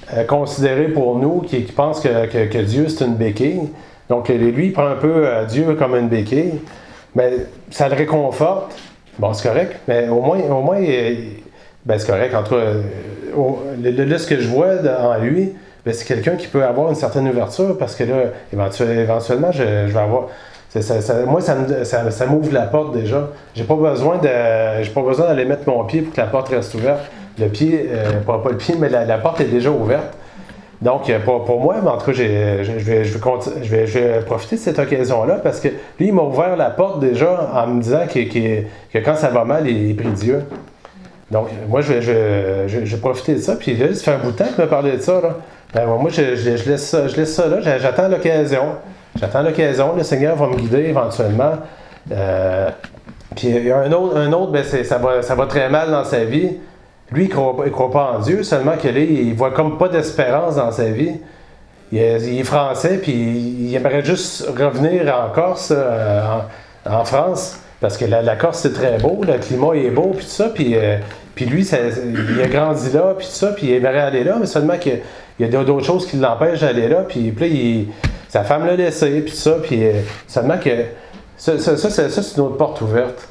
considéré pour nous, qui pense que Dieu c'est une béquille. Donc lui, il prend un peu Dieu comme une béquille. Mais ça le réconforte. Bon, c'est correct, mais au moins c'est correct. En tout cas, là, ce que je vois en lui, ben, c'est quelqu'un qui peut avoir une certaine ouverture parce que là, éventuellement, je vais avoir. Moi, ça m'ouvre la porte déjà. J'ai pas besoin d'aller mettre mon pied pour que la porte reste ouverte. Le pied, pas le pied, mais la porte est déjà ouverte. Donc, pour moi, en tout cas, je vais profiter de cette occasion-là parce que lui, il m'a ouvert la porte déjà en me disant que quand ça va mal, il prie Dieu. Donc, moi, je vais profiter de ça. Puis là, ça fait un bout de temps qu'il m'a parlé de ça. Là. Ben, moi, je laisse ça là. J'attends l'occasion. Le Seigneur va me guider éventuellement. Puis il y a un autre ben, ça va très mal dans sa vie. Lui, il ne croit pas en Dieu, seulement que là, il voit comme pas d'espérance dans sa vie. Il est français, puis il aimerait juste revenir en Corse, en France, parce que la Corse, c'est très beau, le climat est beau, puis tout ça, puis lui, il a grandi là, puis tout ça, puis il aimerait aller là, mais seulement qu'il y a d'autres choses qui l'empêchent d'aller là, puis là, sa femme l'a laissé, puis tout ça, puis seulement que ça, c'est une autre porte ouverte.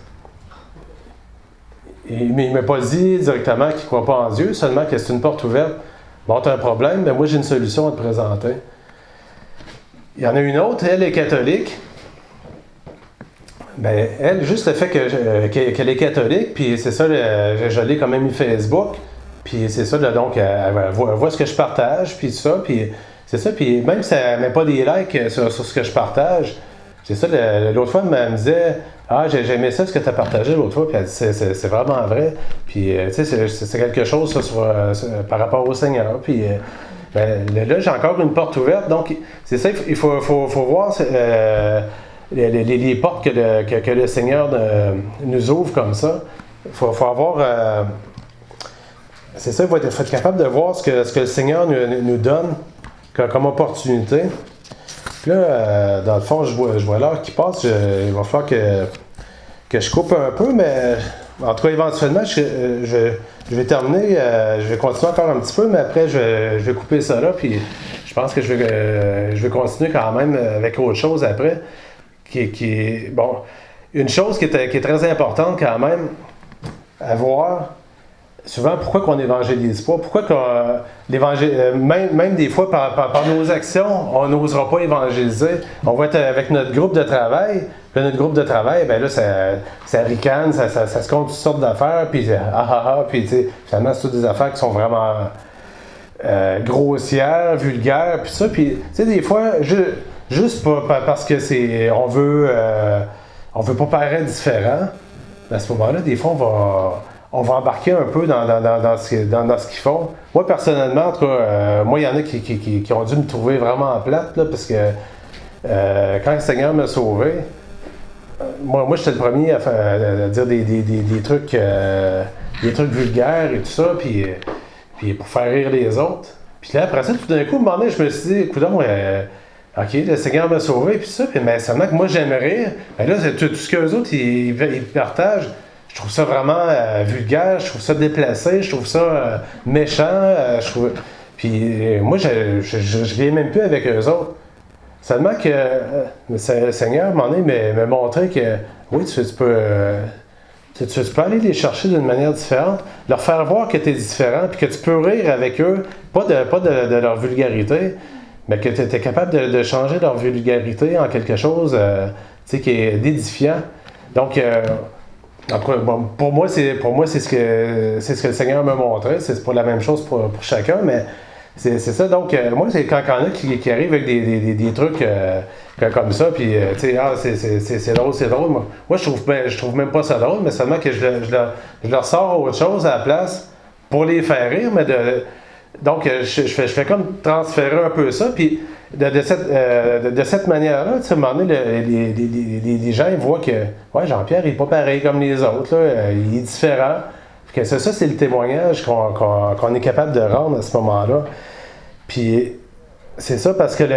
Mais il ne m'a pas dit directement qu'il ne croit pas en Dieu, seulement que c'est une porte ouverte. Bon, tu as un problème, mais moi j'ai une solution à te présenter. Il y en a une autre, elle est catholique. Ben, elle, juste le fait qu'elle est catholique, puis c'est ça, je l'ai quand même mis Facebook, puis c'est ça, donc elle voit ce que je partage, puis tout ça, puis c'est ça, puis même si elle ne met pas des likes sur ce que je partage, c'est ça, l'autre fois, elle me disait « Ah, j'ai aimé ça, ce que tu as partagé l'autre fois. » Puis elle dit « C'est vraiment vrai. » Puis, tu sais, c'est quelque chose ça, par rapport au Seigneur. Puis, ben, là, j'ai encore une porte ouverte. Donc, c'est ça, il faut voir les portes que le Seigneur nous ouvre comme ça. Il faut avoir... c'est ça, il faut être capable de voir ce que le Seigneur nous donne comme opportunité. Puis là, dans le fond, je vois l'heure qui passe. Il va falloir que je coupe un peu, mais en tout cas, éventuellement, je vais terminer. Je vais continuer encore un petit peu, mais après, je vais couper ça là. Puis je pense que je vais continuer quand même avec autre chose après. Bon, une chose qui est très importante quand même à voir. Souvent, pourquoi qu'on n'évangélise pas? Pourquoi même des fois, par nos actions, on n'osera pas évangéliser? On va être avec notre groupe de travail, puis notre groupe de travail, bien là, ça ricane, ça se compte toutes sortes d'affaires, puis puis tu sais, finalement, c'est toutes des affaires qui sont vraiment grossières, vulgaires, puis ça, puis tu sais, des fois, juste parce que on veut pas paraître différent, à ce moment-là, des fois, on va embarquer un peu dans ce qu'ils font. Moi, personnellement, en tout cas, moi, il y en a qui ont dû me trouver vraiment plate, là, parce que quand le Seigneur m'a sauvé, moi j'étais le premier à dire des trucs vulgaires et tout ça, puis pour faire rire les autres. Puis là, après ça, tout d'un coup, à un moment donné, je me suis dit, écoute, OK, le Seigneur m'a sauvé, puis ça, mais seulement que moi, j'aime rire. Ben là, c'est tout ce qu'eux autres, ils partagent. Je trouve ça vraiment vulgaire, je trouve ça déplacé, je trouve ça méchant. Puis moi, je viens même plus avec eux autres. Seulement que le Seigneur, à un moment donné, m'a montré que oui, tu peux aller les chercher d'une manière différente, leur faire voir que tu es différent, puis que tu peux rire avec eux, pas de leur vulgarité, mais que tu es capable de changer leur vulgarité en quelque chose qui est édifiant. Donc, pour moi, c'est ce que le Seigneur m'a montré. C'est pas la même chose pour chacun, mais c'est ça. Donc, moi, c'est quand il y en a qui arrivent avec des trucs comme ça, puis, tu sais, c'est drôle. Moi, je trouve même pas ça drôle, mais seulement que je leur sors autre chose à la place pour les faire rire, mais donc, je fais comme transférer un peu ça, puis de cette manière-là, tu sais, à un moment donné, les gens ils voient que ouais, Jean-Pierre, il n'est pas pareil comme les autres, là, il est différent. Que ça, c'est le témoignage qu'on est capable de rendre à ce moment-là. Puis, c'est ça parce que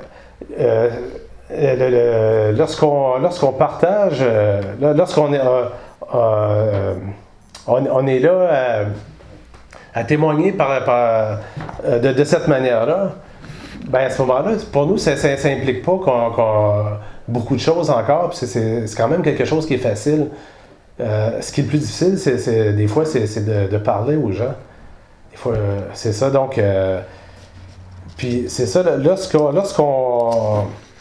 lorsqu'on partage, lorsqu'on est, on est là à témoigner de cette manière-là, ben à ce moment-là, pour nous, ça n'implique pas qu'on beaucoup de choses encore, puis c'est quand même quelque chose qui est facile. Ce qui est le plus difficile, des fois, c'est de parler aux gens. Des fois, c'est ça, donc... puis c'est ça, lorsqu'on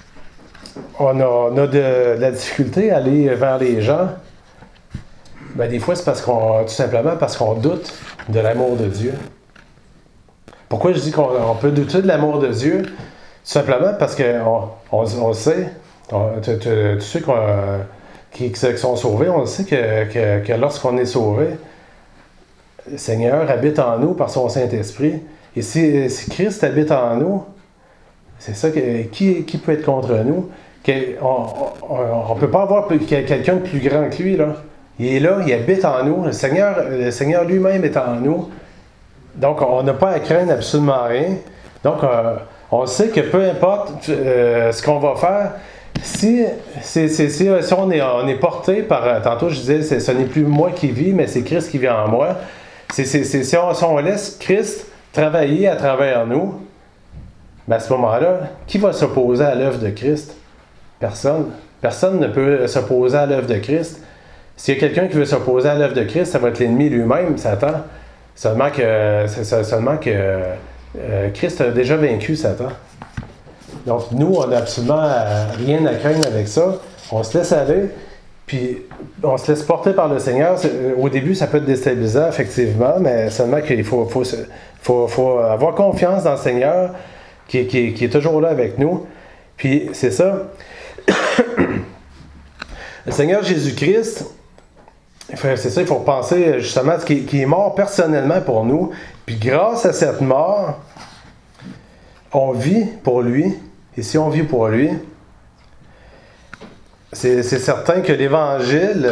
a de la difficulté à aller vers les gens, ben des fois, c'est tout simplement parce qu'on doute de l'amour de Dieu. Pourquoi je dis qu'on peut douter de l'amour de Dieu? Tout simplement parce qu'on sait, tous ceux qui sont sauvés, on sait que lorsqu'on est sauvé, le Seigneur habite en nous par son Saint-Esprit. Et si Christ habite en nous, c'est ça, qui peut être contre nous? On ne peut pas avoir quelqu'un de plus grand que lui, là. Il est là, il habite en nous. Le Seigneur lui-même est en nous. Donc, on n'a pas à craindre absolument rien. Donc, on sait que peu importe ce qu'on va faire, si on est porté par... Tantôt, je disais, ce n'est plus moi qui vis, mais c'est Christ qui vit en moi. Si on laisse Christ travailler à travers nous, ben à ce moment-là, qui va s'opposer à l'œuvre de Christ? Personne. Personne ne peut s'opposer à l'œuvre de Christ. S'il y a quelqu'un qui veut s'opposer à l'œuvre de Christ, ça va être l'ennemi lui-même, Satan. Seulement que Christ a déjà vaincu Satan. Donc, nous, on n'a absolument rien à craindre avec ça. On se laisse aller, puis on se laisse porter par le Seigneur. Au début, ça peut être déstabilisant, effectivement, mais seulement qu'il faut avoir confiance dans le Seigneur qui est toujours là avec nous. Puis, c'est ça. Le Seigneur Jésus-Christ, c'est ça, il faut penser justement à ce qui est mort personnellement pour nous. Puis grâce à cette mort, on vit pour lui. Et si on vit pour lui, c'est certain que l'Évangile,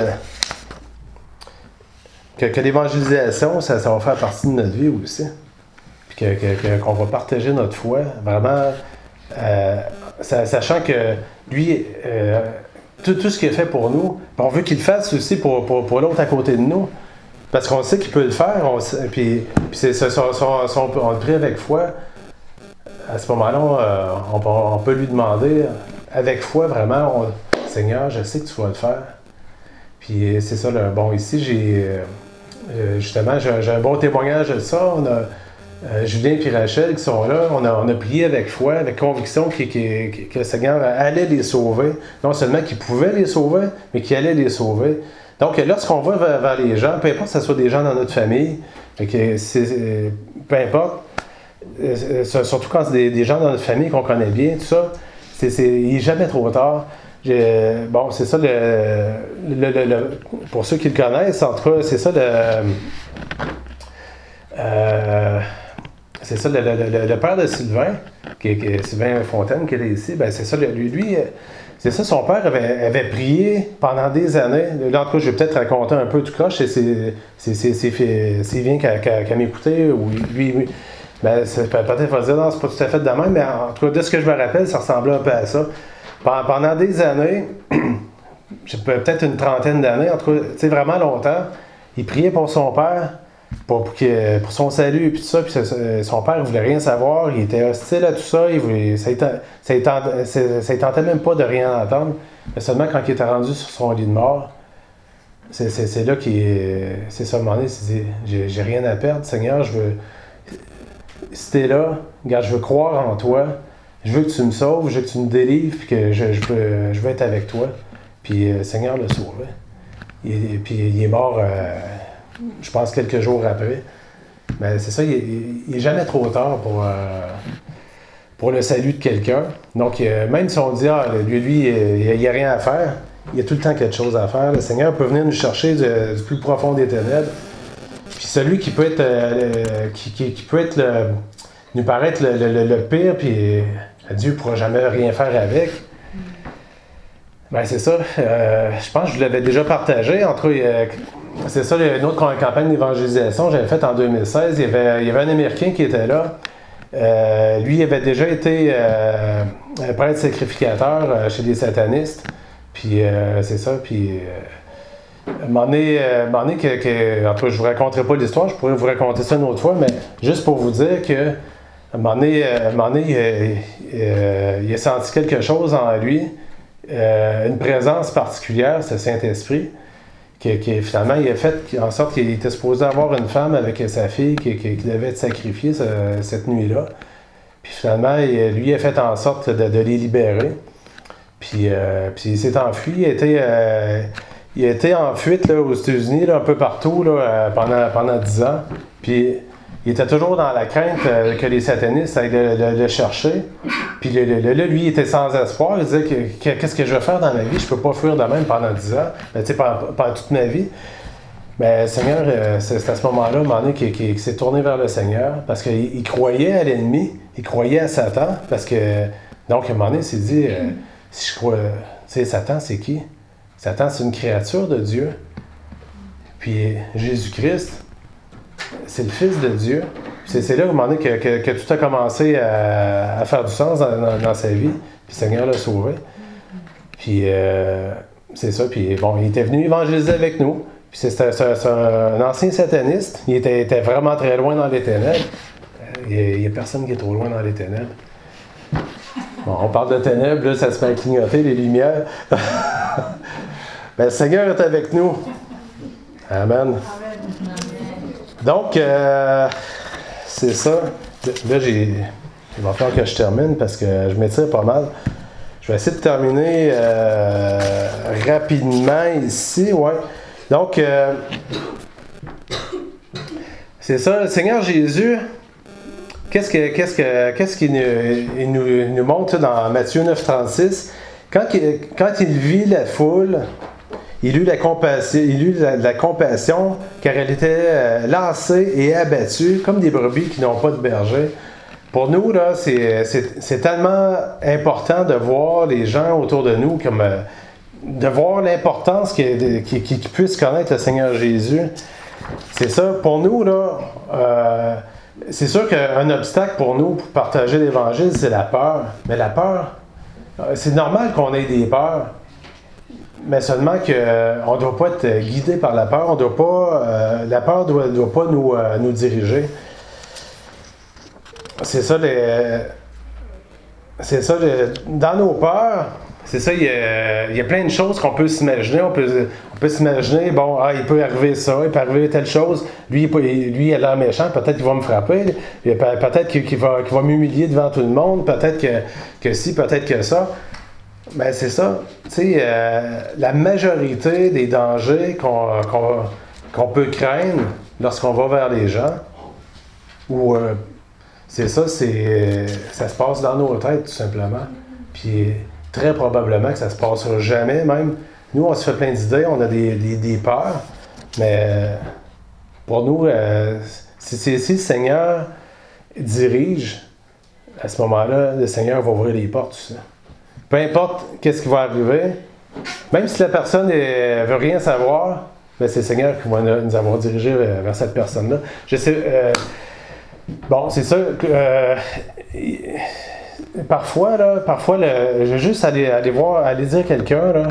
que l'évangélisation, ça va faire partie de notre vie aussi. Puis qu'on va partager notre foi, vraiment, sachant que lui... Tout ce qu'il a fait pour nous, on veut qu'il le fasse aussi pour l'autre à côté de nous. Parce qu'on sait qu'il peut le faire, puis on le prie avec foi. À ce moment-là, on peut lui demander avec foi, vraiment, Seigneur, je sais que tu vas le faire. Puis c'est ça, bon, ici, justement, j'ai un bon témoignage de ça. On a Julien et Rachel qui sont là, on a prié avec foi, avec conviction que le Seigneur allait les sauver. Non seulement qu'il pouvait les sauver, mais qu'il allait les sauver. Donc, lorsqu'on va vers les gens, peu importe que ce soit des gens dans notre famille, peu importe, surtout quand c'est des gens dans notre famille qu'on connaît bien, tout ça, il n'est jamais trop tard. Bon, c'est ça, pour ceux qui le connaissent, en tout cas, c'est ça c'est ça, le père de Sylvain, Sylvain Fontaine, qui est ici, ben c'est ça, lui c'est ça, son père avait prié pendant des années. Là, en tout cas, je vais peut-être raconter un peu tout croche, c'est bien qu'à m'écouter, ou lui, ben, peut-être va dire, non, c'est pas tout à fait de même, mais en tout cas, de ce que je me rappelle, ça ressemblait un peu à ça. Pendant des années, peut-être une trentaine d'années, en tout cas, tu sais, vraiment longtemps, il priait pour son père, pour son salut et tout ça, puis son père ne voulait rien savoir, il était hostile à tout ça, ça ne tentait même pas de rien entendre, mais seulement quand il était rendu sur son lit de mort, c'est là c'est ça, à un moment donné, il s'est dit, j'ai rien à perdre, Seigneur, si t'es là, regarde, je veux croire en toi, je veux que tu me sauves, je veux que tu me délivres, puis que je veux être avec toi, puis le Seigneur l'a sauvé, puis il est mort... je pense quelques jours après. Mais c'est ça, il n'est jamais trop tard pour le salut de quelqu'un. Donc, même si on dit, lui, il n'y a rien à faire, il y a tout le temps quelque chose à faire. Le Seigneur peut venir nous chercher du plus profond des ténèbres. Puis celui qui peut être, qui peut être nous paraître le pire, puis Dieu ne pourra jamais rien faire avec. Ben c'est ça. Je pense que je vous l'avais déjà partagé. Entre c'est ça, une autre campagne d'évangélisation que j'avais faite en 2016. Il y avait un Américain qui était là. Lui, il avait déjà été prêtre sacrificateur chez les satanistes. Puis c'est ça. Puis un moment donné, en tout cas, je ne vous raconterai pas l'histoire, je pourrais vous raconter ça une autre fois, mais juste pour vous dire que un moment donné, il a senti quelque chose en lui, une présence particulière, c'est le Saint-Esprit, qui finalement, il a fait en sorte qu'il était supposé avoir une femme avec sa fille qui devait être sacrifiée cette nuit-là. Puis finalement, lui a fait en sorte de les libérer. Puis il s'est enfui. Il a été en fuite là, aux États-Unis, là, un peu partout, là, pendant 10 ans. Puis il était toujours dans la crainte que les satanistes aillent le chercher. Puis là, lui, il était sans espoir. Il disait qu'est-ce que je vais faire dans ma vie? Je ne peux pas fuir de même pendant 10 ans, pendant toute ma vie. Mais le Seigneur, c'est à ce moment-là, un moment donné, qu'il s'est tourné vers le Seigneur parce qu'il croyait à l'ennemi, il croyait à Satan. Parce que, donc, à un moment donné, il s'est dit, si je crois, tu sais, Satan, c'est qui? Satan, c'est une créature de Dieu. Puis Jésus-Christ, c'est le Fils de Dieu. C'est là, à un moment donné, que tout a commencé à faire du sens dans sa vie. Puis le Seigneur l'a sauvé. Puis c'est ça. Puis bon, il était venu évangéliser avec nous. Puis c'est un ancien sataniste. Il était vraiment très loin dans les ténèbres. Il n'y a personne qui est trop loin dans les ténèbres. Bon, on parle de ténèbres, là, ça se met à clignoter, les lumières. Ben, le Seigneur est avec nous. Amen. Donc, c'est ça. Là, il va falloir que je termine parce que je m'étire pas mal. Je vais essayer de terminer rapidement ici. Ouais. Donc, c'est ça. Le Seigneur Jésus, qu'est-ce qu'il nous montre dans Matthieu 9,36? Quand il vit la foule, il eut la compassion car elle était lassée et abattue comme des brebis qui n'ont pas de berger. Pour nous, là, c'est tellement important de voir les gens autour de nous, de voir l'importance qu'ils puissent connaître le Seigneur Jésus. C'est ça. Pour nous, là, c'est sûr qu'un obstacle pour nous pour partager l'Évangile, c'est la peur. Mais la peur, c'est normal qu'on ait des peurs. Mais seulement qu'on ne doit pas être guidé par la peur. La peur ne doit pas nous diriger. C'est ça, dans nos peurs, c'est ça, il y a plein de choses qu'on peut s'imaginer. On peut s'imaginer, bon, il peut arriver ça, il peut arriver telle chose. Lui, il a l'air méchant, peut-être qu'il va me frapper. Peut-être qu'il va m'humilier devant tout le monde. Peut-être que si, peut-être que ça. Ben, c'est ça. Tu sais, la majorité des dangers qu'on peut craindre lorsqu'on va vers les gens, ou c'est ça, ça se passe dans nos têtes, tout simplement. Puis très probablement que ça se passera jamais, même. Nous, on se fait plein d'idées, on a des peurs, mais pour nous, si le Seigneur dirige, à ce moment-là, le Seigneur va ouvrir les portes, tout ça. Peu importe qu'est-ce qui va arriver, même si la personne ne veut rien savoir, ben c'est le Seigneur qui va nous avoir dirigé vers cette personne-là. Je sais, bon, c'est ça que parfois, je vais juste aller dire à quelqu'un, là,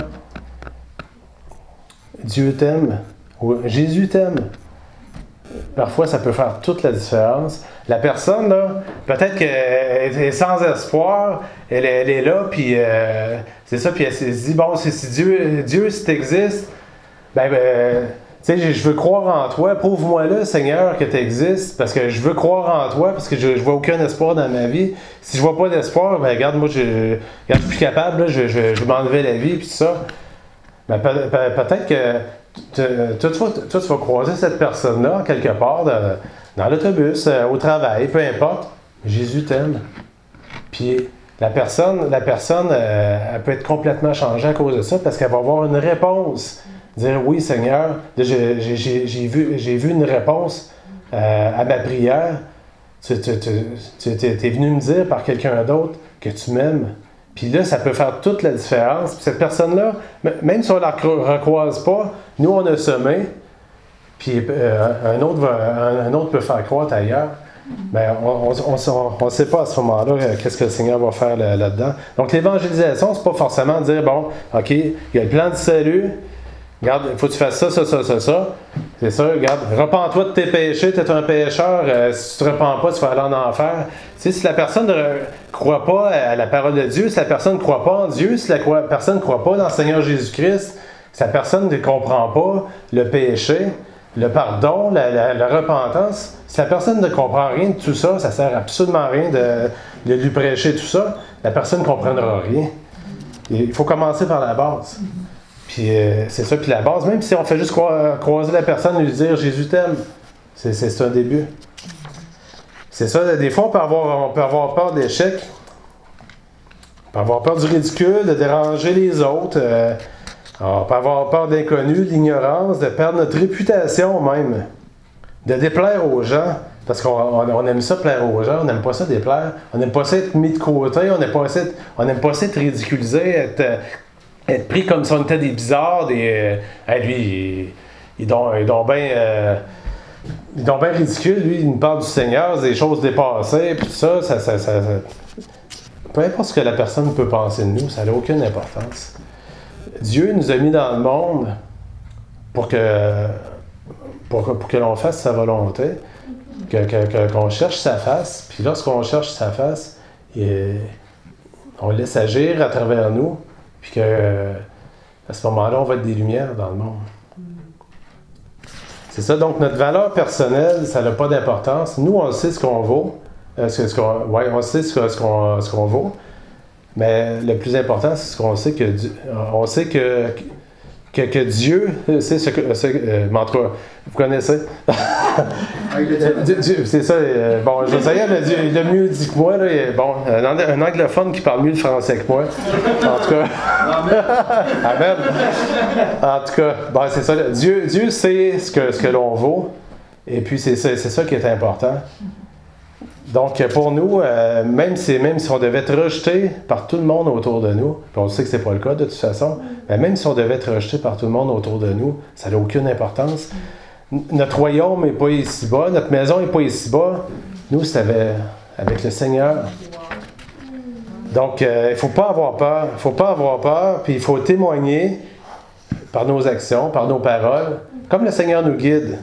Dieu t'aime, ou Jésus t'aime. Parfois, ça peut faire toute la différence. La personne, là, peut-être qu'elle est sans espoir, elle est là, puis c'est ça, puis elle se dit, bon, si Dieu, si t'existes, tu sais, je veux croire en toi, prouve-moi-le, Seigneur, que tu existes, parce que je veux croire en toi, parce que je vois aucun espoir dans ma vie. Si je vois pas d'espoir, regarde, moi, je suis plus capable, là, je vais m'enlever la vie, puis tout ça. Ben, peut-être que toi, tu vas croiser cette personne-là, quelque part, dans l'autobus, au travail, peu importe. Jésus t'aime. Puis la personne, elle peut être complètement changée à cause de ça, parce qu'elle va avoir une réponse. Dire oui, Seigneur, j'ai vu une réponse à ma prière. Tu es venu me dire par quelqu'un d'autre que tu m'aimes. Puis là, ça peut faire toute la différence. Puis cette personne-là, même si on ne la recroise pas, nous, on a semé, puis un autre peut faire croître ailleurs. Mais on ne sait pas à ce moment-là qu'est-ce que le Seigneur va faire là-dedans. Donc, l'évangélisation, c'est pas forcément dire, bon, OK, il y a le plan du salut, regarde, il faut que tu fasses ça. C'est ça, regarde, repens-toi de tes péchés, tu es un pécheur, si tu ne te repens pas, tu vas aller en enfer. Tu sais, si la personne ne croit pas à la parole de Dieu, si la personne ne croit pas en Dieu, si la personne ne croit pas dans le Seigneur Jésus-Christ, si la personne ne comprend pas le péché, le pardon, la repentance, si la personne ne comprend rien de tout ça, ça ne sert absolument à rien de lui prêcher tout ça, la personne ne comprendra rien. Il faut commencer par la base. Puis c'est ça, puis la base, même si on fait juste croiser la personne et lui dire « Jésus t'aime », c'est un début. C'est ça, des fois on peut avoir peur d'échec, on peut avoir peur du ridicule, de déranger les autres, on peut avoir peur de l'inconnu, de l'ignorance, de perdre notre réputation même, de déplaire aux gens, parce qu'on aime ça plaire aux gens, on n'aime pas ça déplaire, on n'aime pas ça être mis de côté, on n'aime pas ça être ridiculisé, être pris comme si on était des bizarres, lui, il est donc bien ridicule, lui, il nous parle du Seigneur, des choses dépassées, puis tout ça, peu importe ce que la personne peut penser de nous, ça n'a aucune importance. Dieu nous a mis dans le monde pour que l'on fasse sa volonté, qu'on cherche sa face, puis lorsqu'on cherche sa face, on laisse agir à travers nous, puis qu'à ce moment-là, on va être des lumières dans le monde. C'est ça, donc notre valeur personnelle, ça n'a pas d'importance. Nous, on sait ce qu'on vaut, on sait ce qu'on vaut, mais le plus important, c'est ce qu'on sait que Dieu sait ce que... en tout cas, vous connaissez. C'est ça. Bon, Josiah l'a mieux dit que moi. Là, bon, un anglophone qui parle mieux le français que moi. En tout cas. Amen. En tout cas, bon, c'est ça. Dieu sait ce que l'on vaut. Et puis, c'est ça qui est important. Donc, pour nous, même si on devait être rejeté par tout le monde autour de nous, puis on sait que c'est pas le cas de toute façon, mais même si on devait être rejeté par tout le monde autour de nous, ça n'a aucune importance. Notre royaume n'est pas ici-bas, notre maison n'est pas ici-bas. Nous, c'est avec le Seigneur. Donc, il ne faut pas avoir peur. Il ne faut pas avoir peur, puis il faut témoigner par nos actions, par nos paroles, comme le Seigneur nous guide.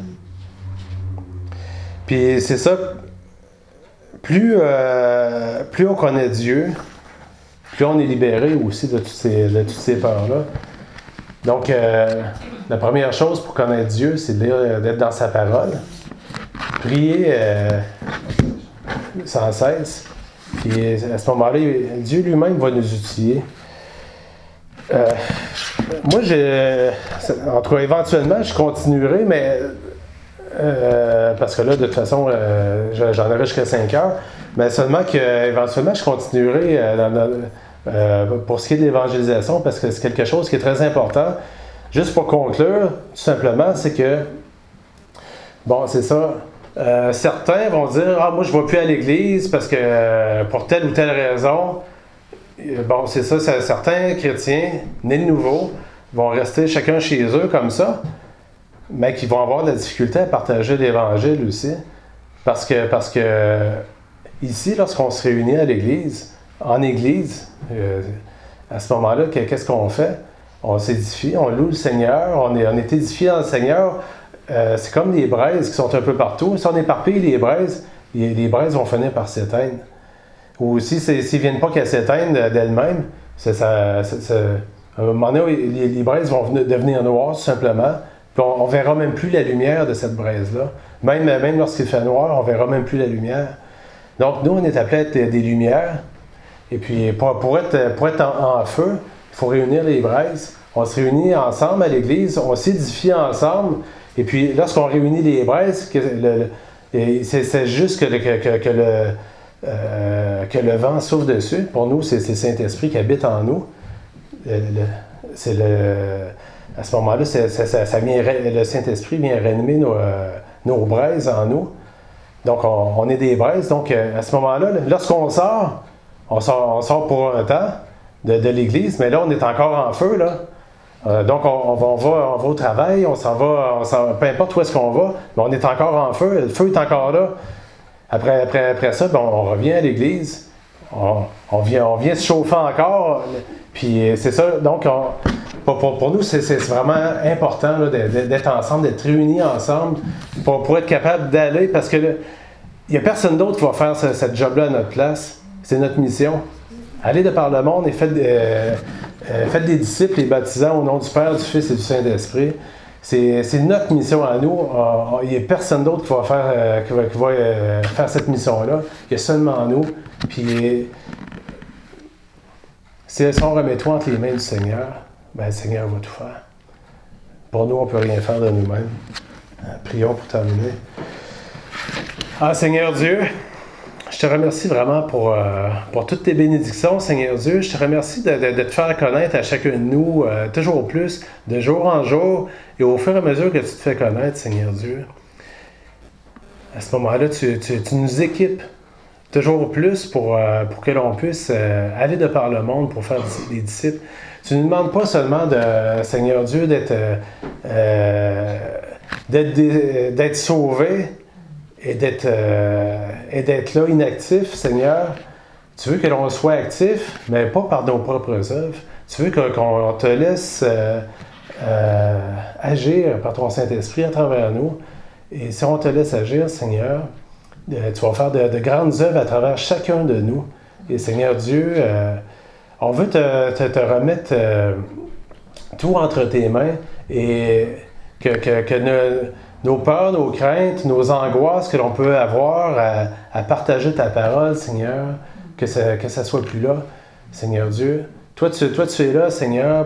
Puis c'est ça. Plus on connaît Dieu, plus on est libéré aussi de toutes ces peurs-là. Donc, la première chose pour connaître Dieu, c'est d'être dans sa parole. Prier sans cesse. Puis à ce moment-là, Dieu lui-même va nous outiller. Moi, en tout cas, éventuellement, je continuerai, mais... parce que là, de toute façon, j'en aurai jusqu'à 5 heures. Mais seulement qu'éventuellement, je continuerai pour ce qui est de l'évangélisation, parce que c'est quelque chose qui est très important. Juste pour conclure, tout simplement, c'est que, bon, c'est ça. Certains vont dire « Ah, moi, je ne vais plus à l'église parce que pour telle ou telle raison. » Bon, c'est ça. Certains chrétiens, nés de nouveau, vont rester chacun chez eux comme ça, mais qui vont avoir de la difficulté à partager l'Évangile aussi. Parce que ici, lorsqu'on se réunit à l'Église, en Église, à ce moment-là, qu'est-ce qu'on fait? On s'édifie, on loue le Seigneur, on est édifié dans le Seigneur. C'est comme des braises qui sont un peu partout. Si on éparpille les braises vont finir par s'éteindre. Ou si s'ils ne viennent pas qu'elles s'éteignent d'elles-mêmes, à un moment donné, les braises vont devenir noires, tout simplement. Puis on ne verra même plus la lumière de cette braise-là. Même lorsqu'il fait noir, on ne verra même plus la lumière. Donc, nous, on est appelés à être des lumières. Et puis, pour être en feu, il faut réunir les braises. On se réunit ensemble à l'Église, on s'édifie ensemble. Et puis, lorsqu'on réunit les braises, c'est juste que le vent souffle dessus. Pour nous, c'est le Saint-Esprit qui habite en nous. À ce moment-là, le Saint-Esprit vient ranimer nos braises en nous. Donc, on est des braises. Donc, à ce moment-là, lorsqu'on sort, on sort pour un temps de l'Église, mais là, on est encore en feu, là. Donc, on va au travail, on s'en va, peu importe où est-ce qu'on va, mais on est encore en feu. Le feu est encore là. Après ça, on revient à l'Église. On vient se chauffer encore. Puis, c'est ça. Donc, pour nous, c'est vraiment important là, d'être ensemble, d'être réunis ensemble pour être capable d'aller, parce que il n'y a personne d'autre qui va faire cette job-là à notre place. C'est notre mission. Allez de par le monde et faites des disciples, les baptisants au nom du Père, du Fils et du Saint-Esprit. C'est notre mission à nous. Il n'y a personne d'autre qui va faire cette mission-là. Il y a seulement nous. Puis, si on remet tout entre les mains du Seigneur, ben, le Seigneur va tout faire. Pour nous, on ne peut rien faire de nous-mêmes. Prions pour terminer. Ah, Seigneur Dieu, je te remercie vraiment pour toutes tes bénédictions, Seigneur Dieu. Je te remercie de te faire connaître à chacun de nous, toujours plus, de jour en jour, et au fur et à mesure que tu te fais connaître, Seigneur Dieu. À ce moment-là, tu nous équipes toujours plus pour que l'on puisse aller de par le monde pour faire des disciples. Tu ne nous demandes pas seulement, Seigneur Dieu, d'être sauvé et d'être là inactif, Seigneur. Tu veux que l'on soit actif, mais pas par nos propres œuvres. Tu veux qu'on te laisse agir par ton Saint-Esprit à travers nous. Et si on te laisse agir, Seigneur, tu vas faire de grandes œuvres à travers chacun de nous. Et Seigneur Dieu, on veut te remettre tout entre tes mains et que nos peurs, nos craintes, nos angoisses que l'on peut avoir à partager ta parole, Seigneur, que ça soit plus là, Seigneur Dieu. Toi, tu es là, Seigneur,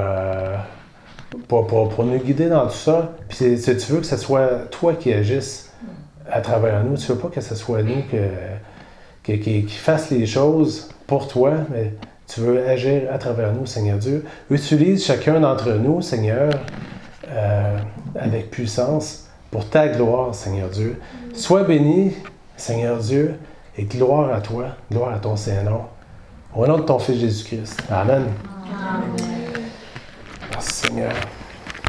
pour nous guider dans tout ça. Puis tu veux que ce soit toi qui agisses à travers nous. Tu veux pas que ce soit nous qui fasse les choses pour toi, mais tu veux agir à travers nous, Seigneur Dieu. Utilise chacun d'entre nous, Seigneur, avec puissance pour ta gloire, Seigneur Dieu. Sois béni, Seigneur Dieu, et gloire à toi, gloire à ton Saint-Nom. Au nom de ton Fils Jésus-Christ. Amen. Amen. Merci, Seigneur.